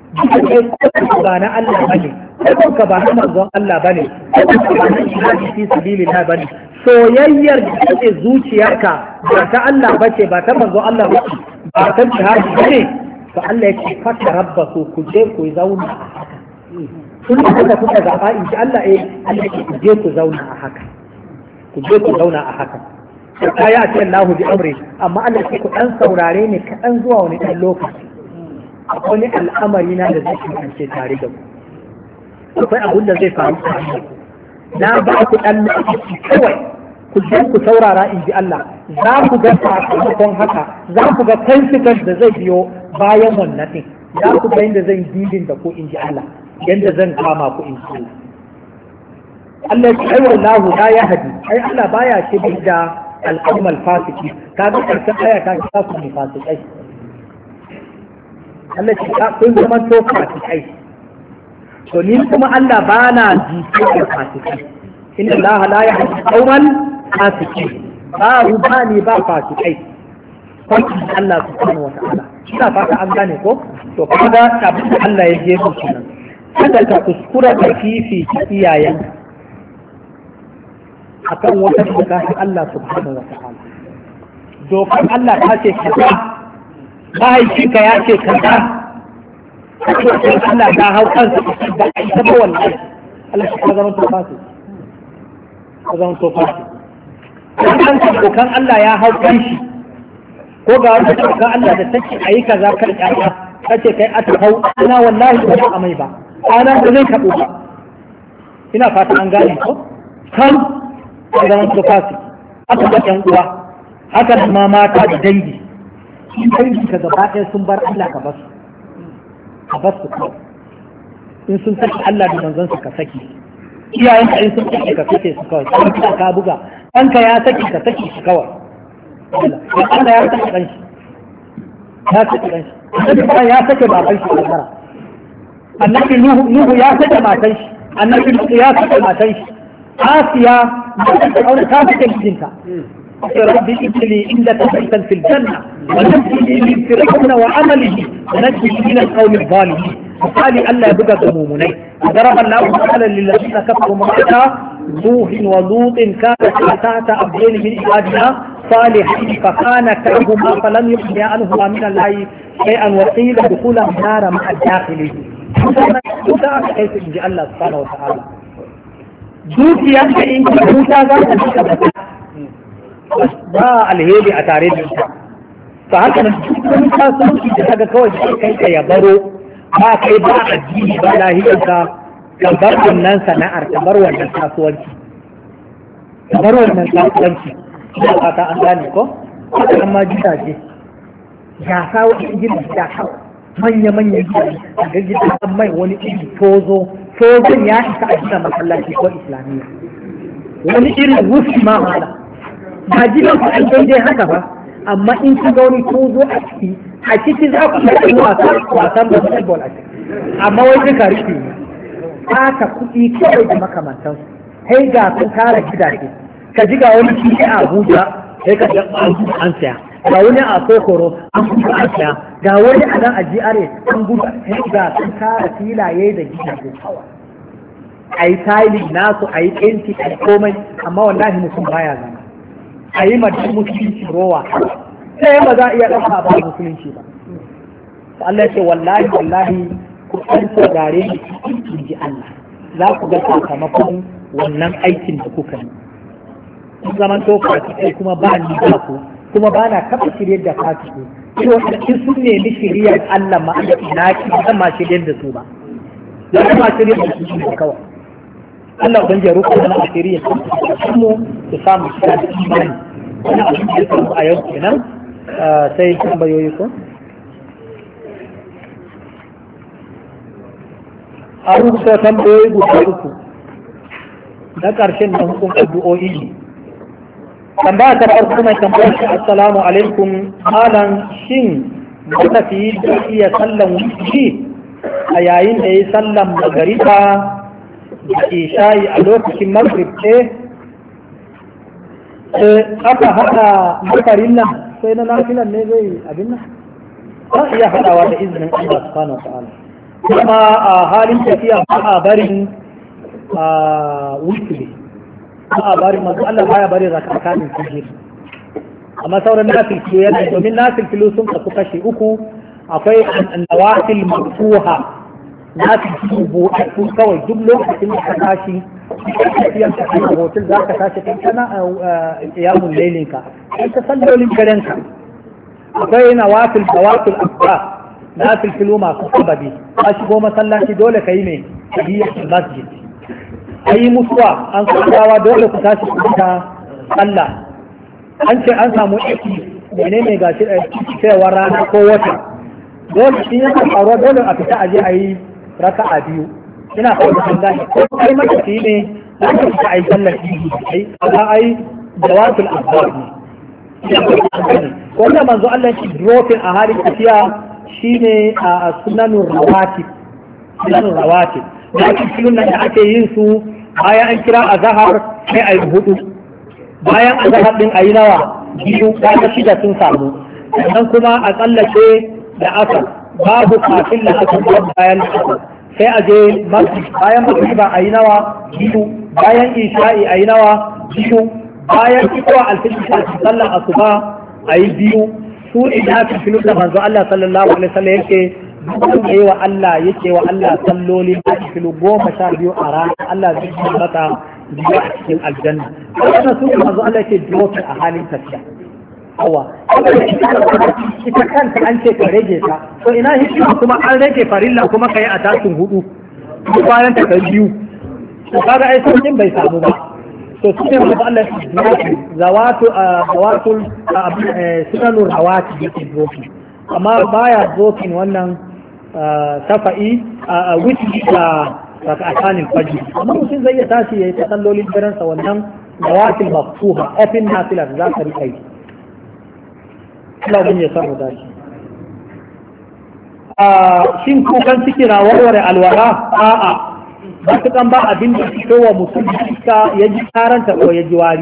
duka ba na Allah bane ka ba na manzon Allah bane ba na jihadi fi sabilillah bane soyayyar da take zuciyarka ba ta Allah bace ba ta manzon Allah bace ba ta jihadi bane to Allah yake fata rabbasu ku je ku zauna a haka kun da kuka zaɓa in ji Allah eh Allah yake ku je ku zauna a haka ku je ku zauna a haka sai ya ce Allahu bi amri amma Allah yake ku dan saurare ne kaɗan zuwa wani ɗan lokaci akwai al'amari na da zai kasance tare da ku akwai abin da zai faru tare da ku na ba ku ɗan lokaci kawai ku je ku saurara in ji Allah za ku ga sakamakon haka za ku ga consequence da zai biyo bayan wannan ɗin ya ku ga yadda zan didin da ko in ji Allah yadda zan kama ku in ji Allah Allah ya ai wallahu la yahdi ai Allah baya ce da al-qawmal fasiki kaga karshen aya ta kira ku ne fasikai Allah ya ce kun zama to fasikai to ni kuma Allah bana ji da fasikai inna Allah la yahdi al-qawmal fasiki ba rubani ba fasikai kwanci Allah subhanahu wa ta'ala ina fata an gane ko to kaga abin da Allah ya je ku kenan kada ka kuskura da fifi ta iyayen akan wata doka ta Allah subhanahu wa ta'ala dokar Allah ta ce kaza mahaifinka ya ce kaza Allah ta hau kansa da ita ba wallahi Allah shi ka zama tofashi ka zama tofashi kan dokan Allah ya hau kanshi ko ga wata doka Allah da take ayi kaza kan ƴaƴa kace kai a hau ana wallahi ba a mai ba ana ba zai kabo ba ina fata an gane ko kan zaman tofashi aka ga ƴan uwa haka da ma mata da dangi dangi ka gaba ɗaya sun bar Allah ka basu ka basu kawai in sun saki Allah da manzon su ka saki iyayen ka in sun saki ka sake su kawai kan ka buga ɗanka ya saki ka saki shi kawai Allah ya saki ɗan shi ya saki ɗan shi annabi ya sake baban shi a kara annabi Nuhu ya sake matan shi annabi Nuhu ya sake matan shi Asiya ta sake mijinta ربي ابني عندك بيتا في الجنة ونجني من فرعون وعمله ونجني من القوم الظالمين وقال ألا يبقى ذمومني ضرب الله مثلا للذين كفروا امرأة نوح ولوط كانت تحت عبدين من عبادنا صالحين فخانتاهما فلم يغنيا عنهما من الله شيئا وقيل دخولا النار مع الداخلين كيف يجي الله سبحانه وتعالى دوتي أنت إن كنت ذاك ba alheri a tare da ita ta haka nan dukkan kasuwanci da kaga kawai da kai ka ya baro ba kai ba addini ba lahiyarka ka bar wannan sana'ar ka bar wannan kasuwanci ka bar wannan kasuwanci ina fata an gane ko haka nan ma gidaje ya kawo in gina gida kawai manya manyan gidaje a ga gidan mai wani iri tozo tozon ya isa a gina masallaci ko islamiyya wani irin wufi ma hala ba gidan ku an daidai haka ba amma in ka ga wani tozo a ciki a ciki za ku yi wasan wasan basketball a ciki amma wai duka rufe ne haka kuɗi kawai da makamantan sai ga sun kara gidaje ka ji ga wani kishi a Abuja sai ka ga an saya ga wani a Sokoro an gudu an saya ga wani a nan a G R A an gudu sai ga sun kara filaye da gidaje kawai a yi tiling nasu a yi ɗinki a komai amma wallahi mutum baya zama a yi mata musulunci rowa sai ba za a iya ɗauka ba musulunci ba Allah ya ce wallahi wallahi ku ɗan saurare ni in ji Allah za ku ga sakamakon wannan aikin da kuka yi kun zaman to fasiki kuma ba ni ba ku kuma ba na kafa shirye da fasiki to in sun nemi shiriyar Allah ma Allah ina ki zan ma shirye da su ba ya ma shirye da su kawai Allah ban jaru ko na asiri ya mu su samu shiga da imani wani abin da ya samu a yau kenan sai tambayoyi ko a rubuta tambayoyi guda uku na ƙarshen da hukun addu'o'i ne tambaya ta farko mai tambayar shi assalamu alaikum malam shin matafiyi da iya sallan wuce a yayin da ya yi sallan magariba da isha'i a lokacin maghrib ce aka haɗa makarin nan sai na nafilan ne zai abin nan ba iya haɗawa da izinin Allah subhanahu wa ta'ala kuma a halin tafiya ba a barin a wutri ba a barin mazu Allah baya bari zakakanin sujir amma sauran nafil kilo yana domin nafil kilo sun kasu kashi uku akwai nawafil maftuha na fi buɗaɗɗu kawai duk lokacin da ka tashi tafiyar ka kai hotel za ka tashi kai kana iyamun lailinka kai ta sallolin karenka akwai na wafil da wafil asba na filfilo masu sababi ka shigo masallaci dole ka yi mai tahiyatul masjid ayi mutuwa an kawo dole ku tashi ku ta sallah an ce an samu aiki menene gashi cewa rana ko wata dole shi yana faruwa dole a fita aje a yi raka'a biyu ina faruwa an gane ko kai maka shi ne za ka fita a yi sallar idi ai kaga ai jawatul asbab ne wanda manzo Allah shi dropping a halin tafiya shine a sunanur rawatib sunanur rawatib da ake filin nan da ake yin su bayan an kira azhar sai a yi hudu bayan azhar din a yi nawa biyu da shida sun samu sannan kuma a tsallake da asar babu kafin da asar bayan asar sai a je bayan magriba a yi nawa biyu bayan isha'i a yi nawa biyu bayan fitowa alfijir a sallar asuba a yi biyu su ina fi filu da manzo Allah sallallahu alaihi wasallam yake duk da wa Allah yake wa Allah salloli da filu goma sha biyu a rana Allah zai yi mata biyu a cikin aljanna wannan su manzo Allah yake dropping a halin tafiya awa ita kanta an ce ka rage ta to ina hikima kuma an rage farilla kuma kai a tashin hudu bayan ta kai biyu to kaga ai sauƙin bai samu ba to su ne masu Allah ya zawatu zawatul sunanur rawati yake zofi amma baya zofin wannan safa'i a wuce da raka'atanin fajr amma mutum zai iya tashi yayi ta sallolin daren sa wannan zawatul maftuha open nafila za ka rika yi Allah bin ya samu dashi a shin kukan ciki na warware alwala a'a ba su kan ba abin da fito wa mutum iska ya ji karanta ko ya ji wari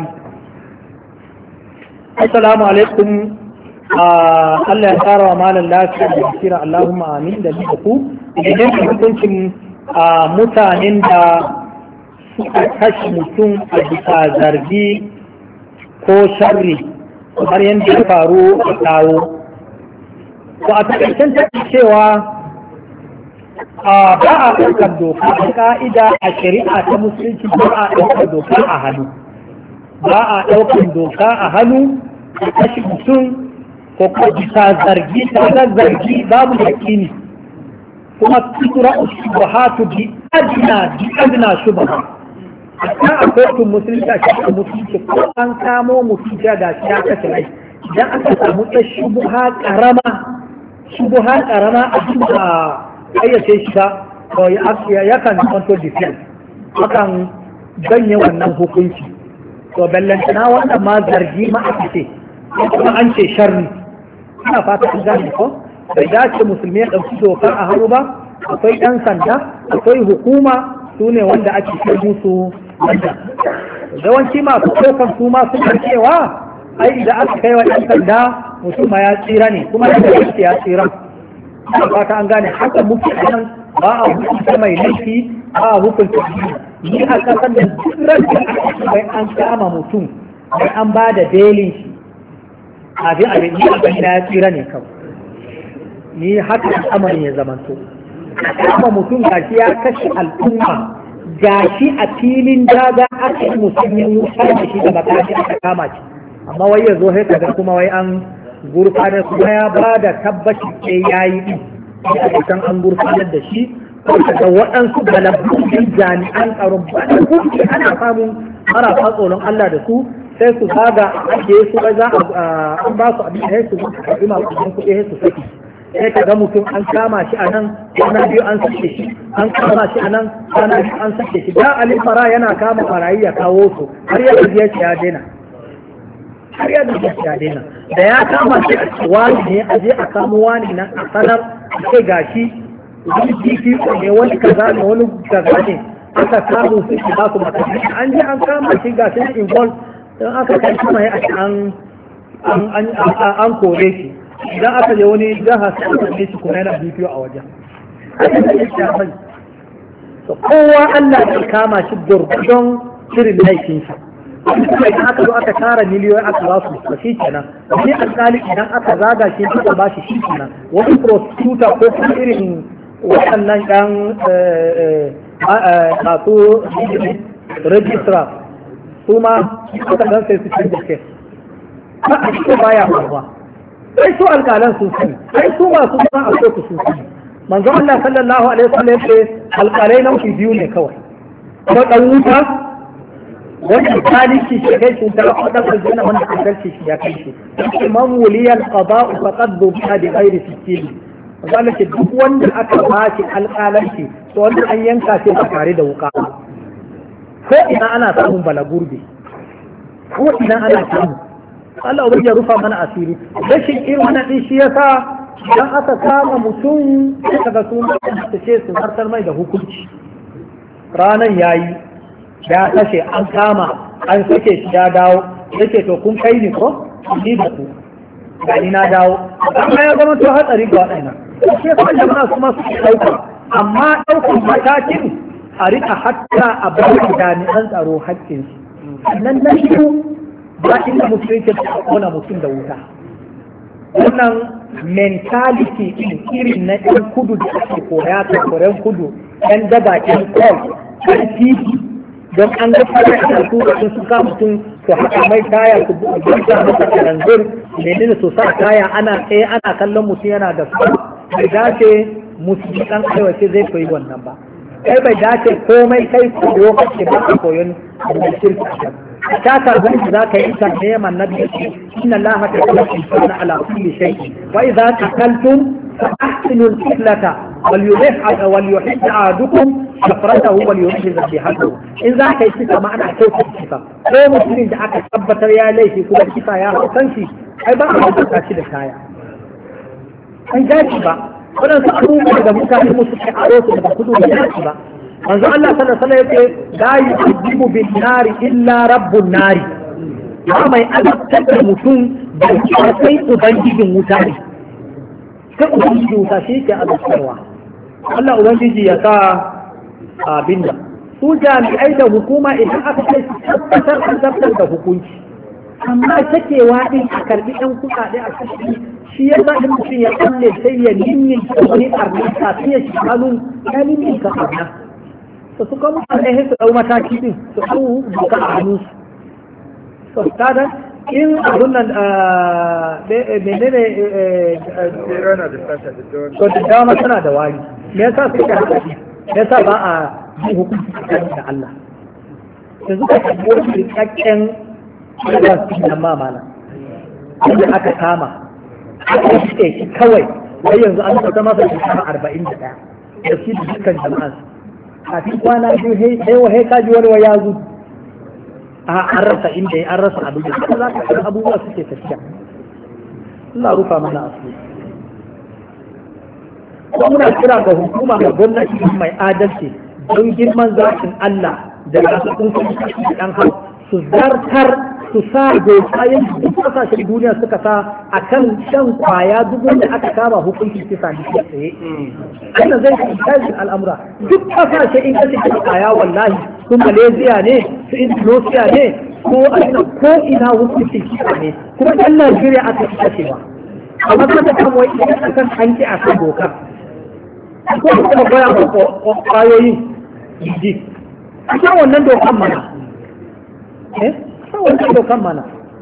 assalamu alaikum Allah ya tsara wa malam lafiya da kira Allahumma amin da da ku idan hukuncin mutanen da suka kashe mutum a bisa zargi ko sharri kamar yadda ya faru a kawo ko a takaicen cewa ba a ɗaukar doka a ƙa'ida a shari'a ta musulunci ba a ɗaukar doka a hannu ba a ɗaukar doka a hannu a kashe mutum ko ko bisa zargi ta ga zargi babu yakini kuma tura shubahatu bi adna bi adna shubaha akan akwai tun musulunci a cikin musulunci ko an samo mutum da shi ya kashe rai idan aka samu ta shubuha karama shubuha karama a cikin ayyace shi ba to yakan kwanto defense akan ganye wannan hukunci to ballantana wannan ma zargi ma aka ce kuma an ce sharri ina fata an gane ko bai dace musulmi ya ɗauki dokar a hannu ba akwai ɗan sanda akwai hukuma su ne wanda ake kai musu wanda yawanci masu ɗaukar su ma suna cewa ai idan aka kai wa ɗan sanda mutum ma ya tsira ne kuma yadda yake ya tsira ina fata an gane haka muke nan ba a hukunta mai laifi ba a hukunta ni a kasar da duk ranta bai an kama mutum bai an ba da belin shi abin abin ni a gani ya tsira ne kawai ni haka al'amarin ya zamanto kama mutum gashi ya kashe al'umma gashi a filin daga aka yi musulmin wutar da shi da makashi aka kama shi amma wai ya zo haka ga kuma wai an gurfanar su ya ba da tabbaci ke ya yi ɗin a cikin an gurfanar da shi da waɗansu galabbun jami'an tsaron ba da kuke ana samun marasa tsoron Allah da su sai su zaga ake su za a an ba su abin da su karɓi masu kuɗi su saki sai ka ga mutum an kama shi a nan kwana biyu an sake shi an kama shi a nan kwana biyu an sake shi da alin fara yana kama barayi ya kawo su har ya gajiya shi ya daina har ya gajiya shi ya daina da ya kama shi a wani ne a je a kamo wani nan a sanar a ce gashi wani kifi ne wani kaza ne wani kaza ne aka samu su shi ba su matafi an je an kama shi gashi na involve don aka kai kuma ya an an kore shi idan aka je wani jaha su aka ne shi kuma yana bidiyo a wajen kowa Allah ya kama shi gurgudun shirin laifin shi idan aka zo aka tara miliyoyi aka ba su ba shi kenan wani alƙali idan aka zaga shi aka ba shi shi kenan wani prosecutor ko kuma irin waɗannan ɗan masu registrar su ma aka dan sai su canza kes ba a cikin baya faruwa sai su alƙalan sun sani sai su masu zama a kotu sun sani manzo Allah sallallahu alaihi wasallam ya ce alƙalai nau'i biyu ne kawai ko dan wuta wanda taliki shi kai shi da dan aljanna wanda adalci shi ya kai shi imam waliya al-qada faqad dubiha bi ghairi sittin wanda ke duk wanda aka ba shi alƙalanci to wanda an yanka shi ba tare da wuka ko ina ana samun balagurbi ko ina ana samu Allah ubangiji ya rufa mana asiri rashin irin wannan din shi yasa idan aka kama mutum daga sun ta ce su zartar mai da hukunci ranan yayi ya kashe an kama an sake shi ya dawo yake to kun kai ni ko ni da ku gani na dawo amma ya zama to hatsari ga waɗannan sai kuma jama'a su masu ɗauka amma ɗaukar matakin a rika hatta a bayan jami'an tsaro haƙƙinsu sannan na biyu ba inda mutum yake da kona mutum da wuta wannan mentality din irin na ɗan kudu da ake koya ta koren kudu ɗan daga ɗan kol ɗan titi don an ga fara da su da su suka mutum to haka mai taya su buga masa karanzir menene su sa taya ana tsaye ana kallon mutum yana da su bai dace musulmi ɗan aiwace zai koyi wannan ba kai bai dace komai kai koyo kake ba ka koyon da shirka ta karbi za ka yi ta neman nabi inna allaha ta'ala insana ala kulli shay wa idza taqaltum fa ahsinu al-qiblata wal yurih wal yuhid ahadukum shafratahu wal yuhid zabihatahu in za ka yi kisa ma ana kyauta kisa ko mutumin da aka tabbatar ya laifi kuma kisa ya hukan shi ai ba a hukunta shi da kaya ai dace ba waɗansu abubuwa da mutane musu ke aro su daga kudu da dace ba manzo Allah sallallahu alaihi wasallam yace la yu'adhibu bin nari illa rabbun nari ba mai azabtar da mutum da sai ubangijin wuta ne sai ubangijin wuta shi ke azabtarwa Allah ubangiji ya sa abin da su jami'ai da hukuma idan aka kai su tabbatar azabtar da hukunci amma sakewa din a karbi ɗan kuɗaɗe a kashi shi ya sa in mutum ya kalle sai ya nimmin wani arnisa sai ya shi hannun ya nimmin ka arna to su kuma mutane su ɗau mataki din su ɗau doka a hannun su to kada in abun nan menene to da dama tana da wari me yasa su ka haka me yasa ba a yi hukunci da Allah yanzu ka tabbo rikakken da su nan ma mana wanda aka kama aka yi shi kawai wai yanzu an tsaka masa shekara arba'in da ɗaya da shi da dukkan jama'ansu kafin kwana biyu sai wahai kaji wani wa ya zo a an rasa inda an rasa abin da za ka san abubuwa suke tafiya Allah rufa mana asiri kuma muna kira ga hukuma ga gwamnati mai adalci don girman zakin Allah da za su kunshi dan hau su zartar su sa dokayen duk kasashen duniya suka sa a kan shan kwaya duk wanda aka kama hukuncin kisa ne ke tsaye. Wannan zai fi tashin al'amura duk kasashe in kace kisa kwaya wallahi su Malaysia ne su Indonesia ne ko ina ko ina hukuncin kisa ne kuma ɗan Najeriya aka fi kashewa. Amma kada kan wai idan akan hanki a kan dokar. Ko kuma baya ba kwayoyin jiji. A kan wannan dokar mana. Eh? wannan dokan mana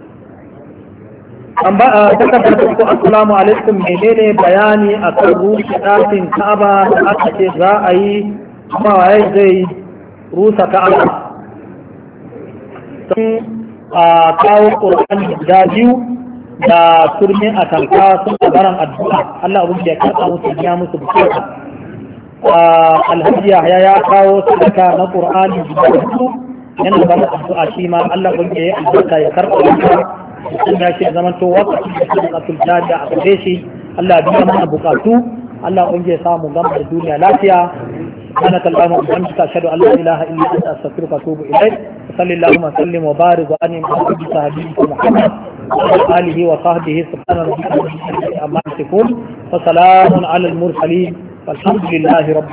an ba a takardar ko assalamu alaikum menene bayani akan rushe ɗakin Ka'aba da aka ce za a yi kuma waye zai rusa Ka'aba sun a kawo Qur'ani guda biyu da turmi a tanka sun gabaran addu'a Allah abin da ya karɓa musu ya musu bukata alhaji ya ya kawo sadaka na Qur'ani guda biyu yana ba mu addu'a shi ma Allah kun yi albarka ya karɓa maka sun ya ce zaman to wakati da sadaqatul jariya a gare shi Allah biya mana bukatu Allah kun ya samu gama da duniya lafiya سبحانك اللهم وبحمدك اشهد ان لا اله الا انت استغفرك واتوب اليك وصلى اللهم وسلم وبارك وانعم على عبدك حبيبك محمد وعلى اله وصحبه سبحان ربك رب العزه عما يصفون وسلام على المرسلين والحمد لله رب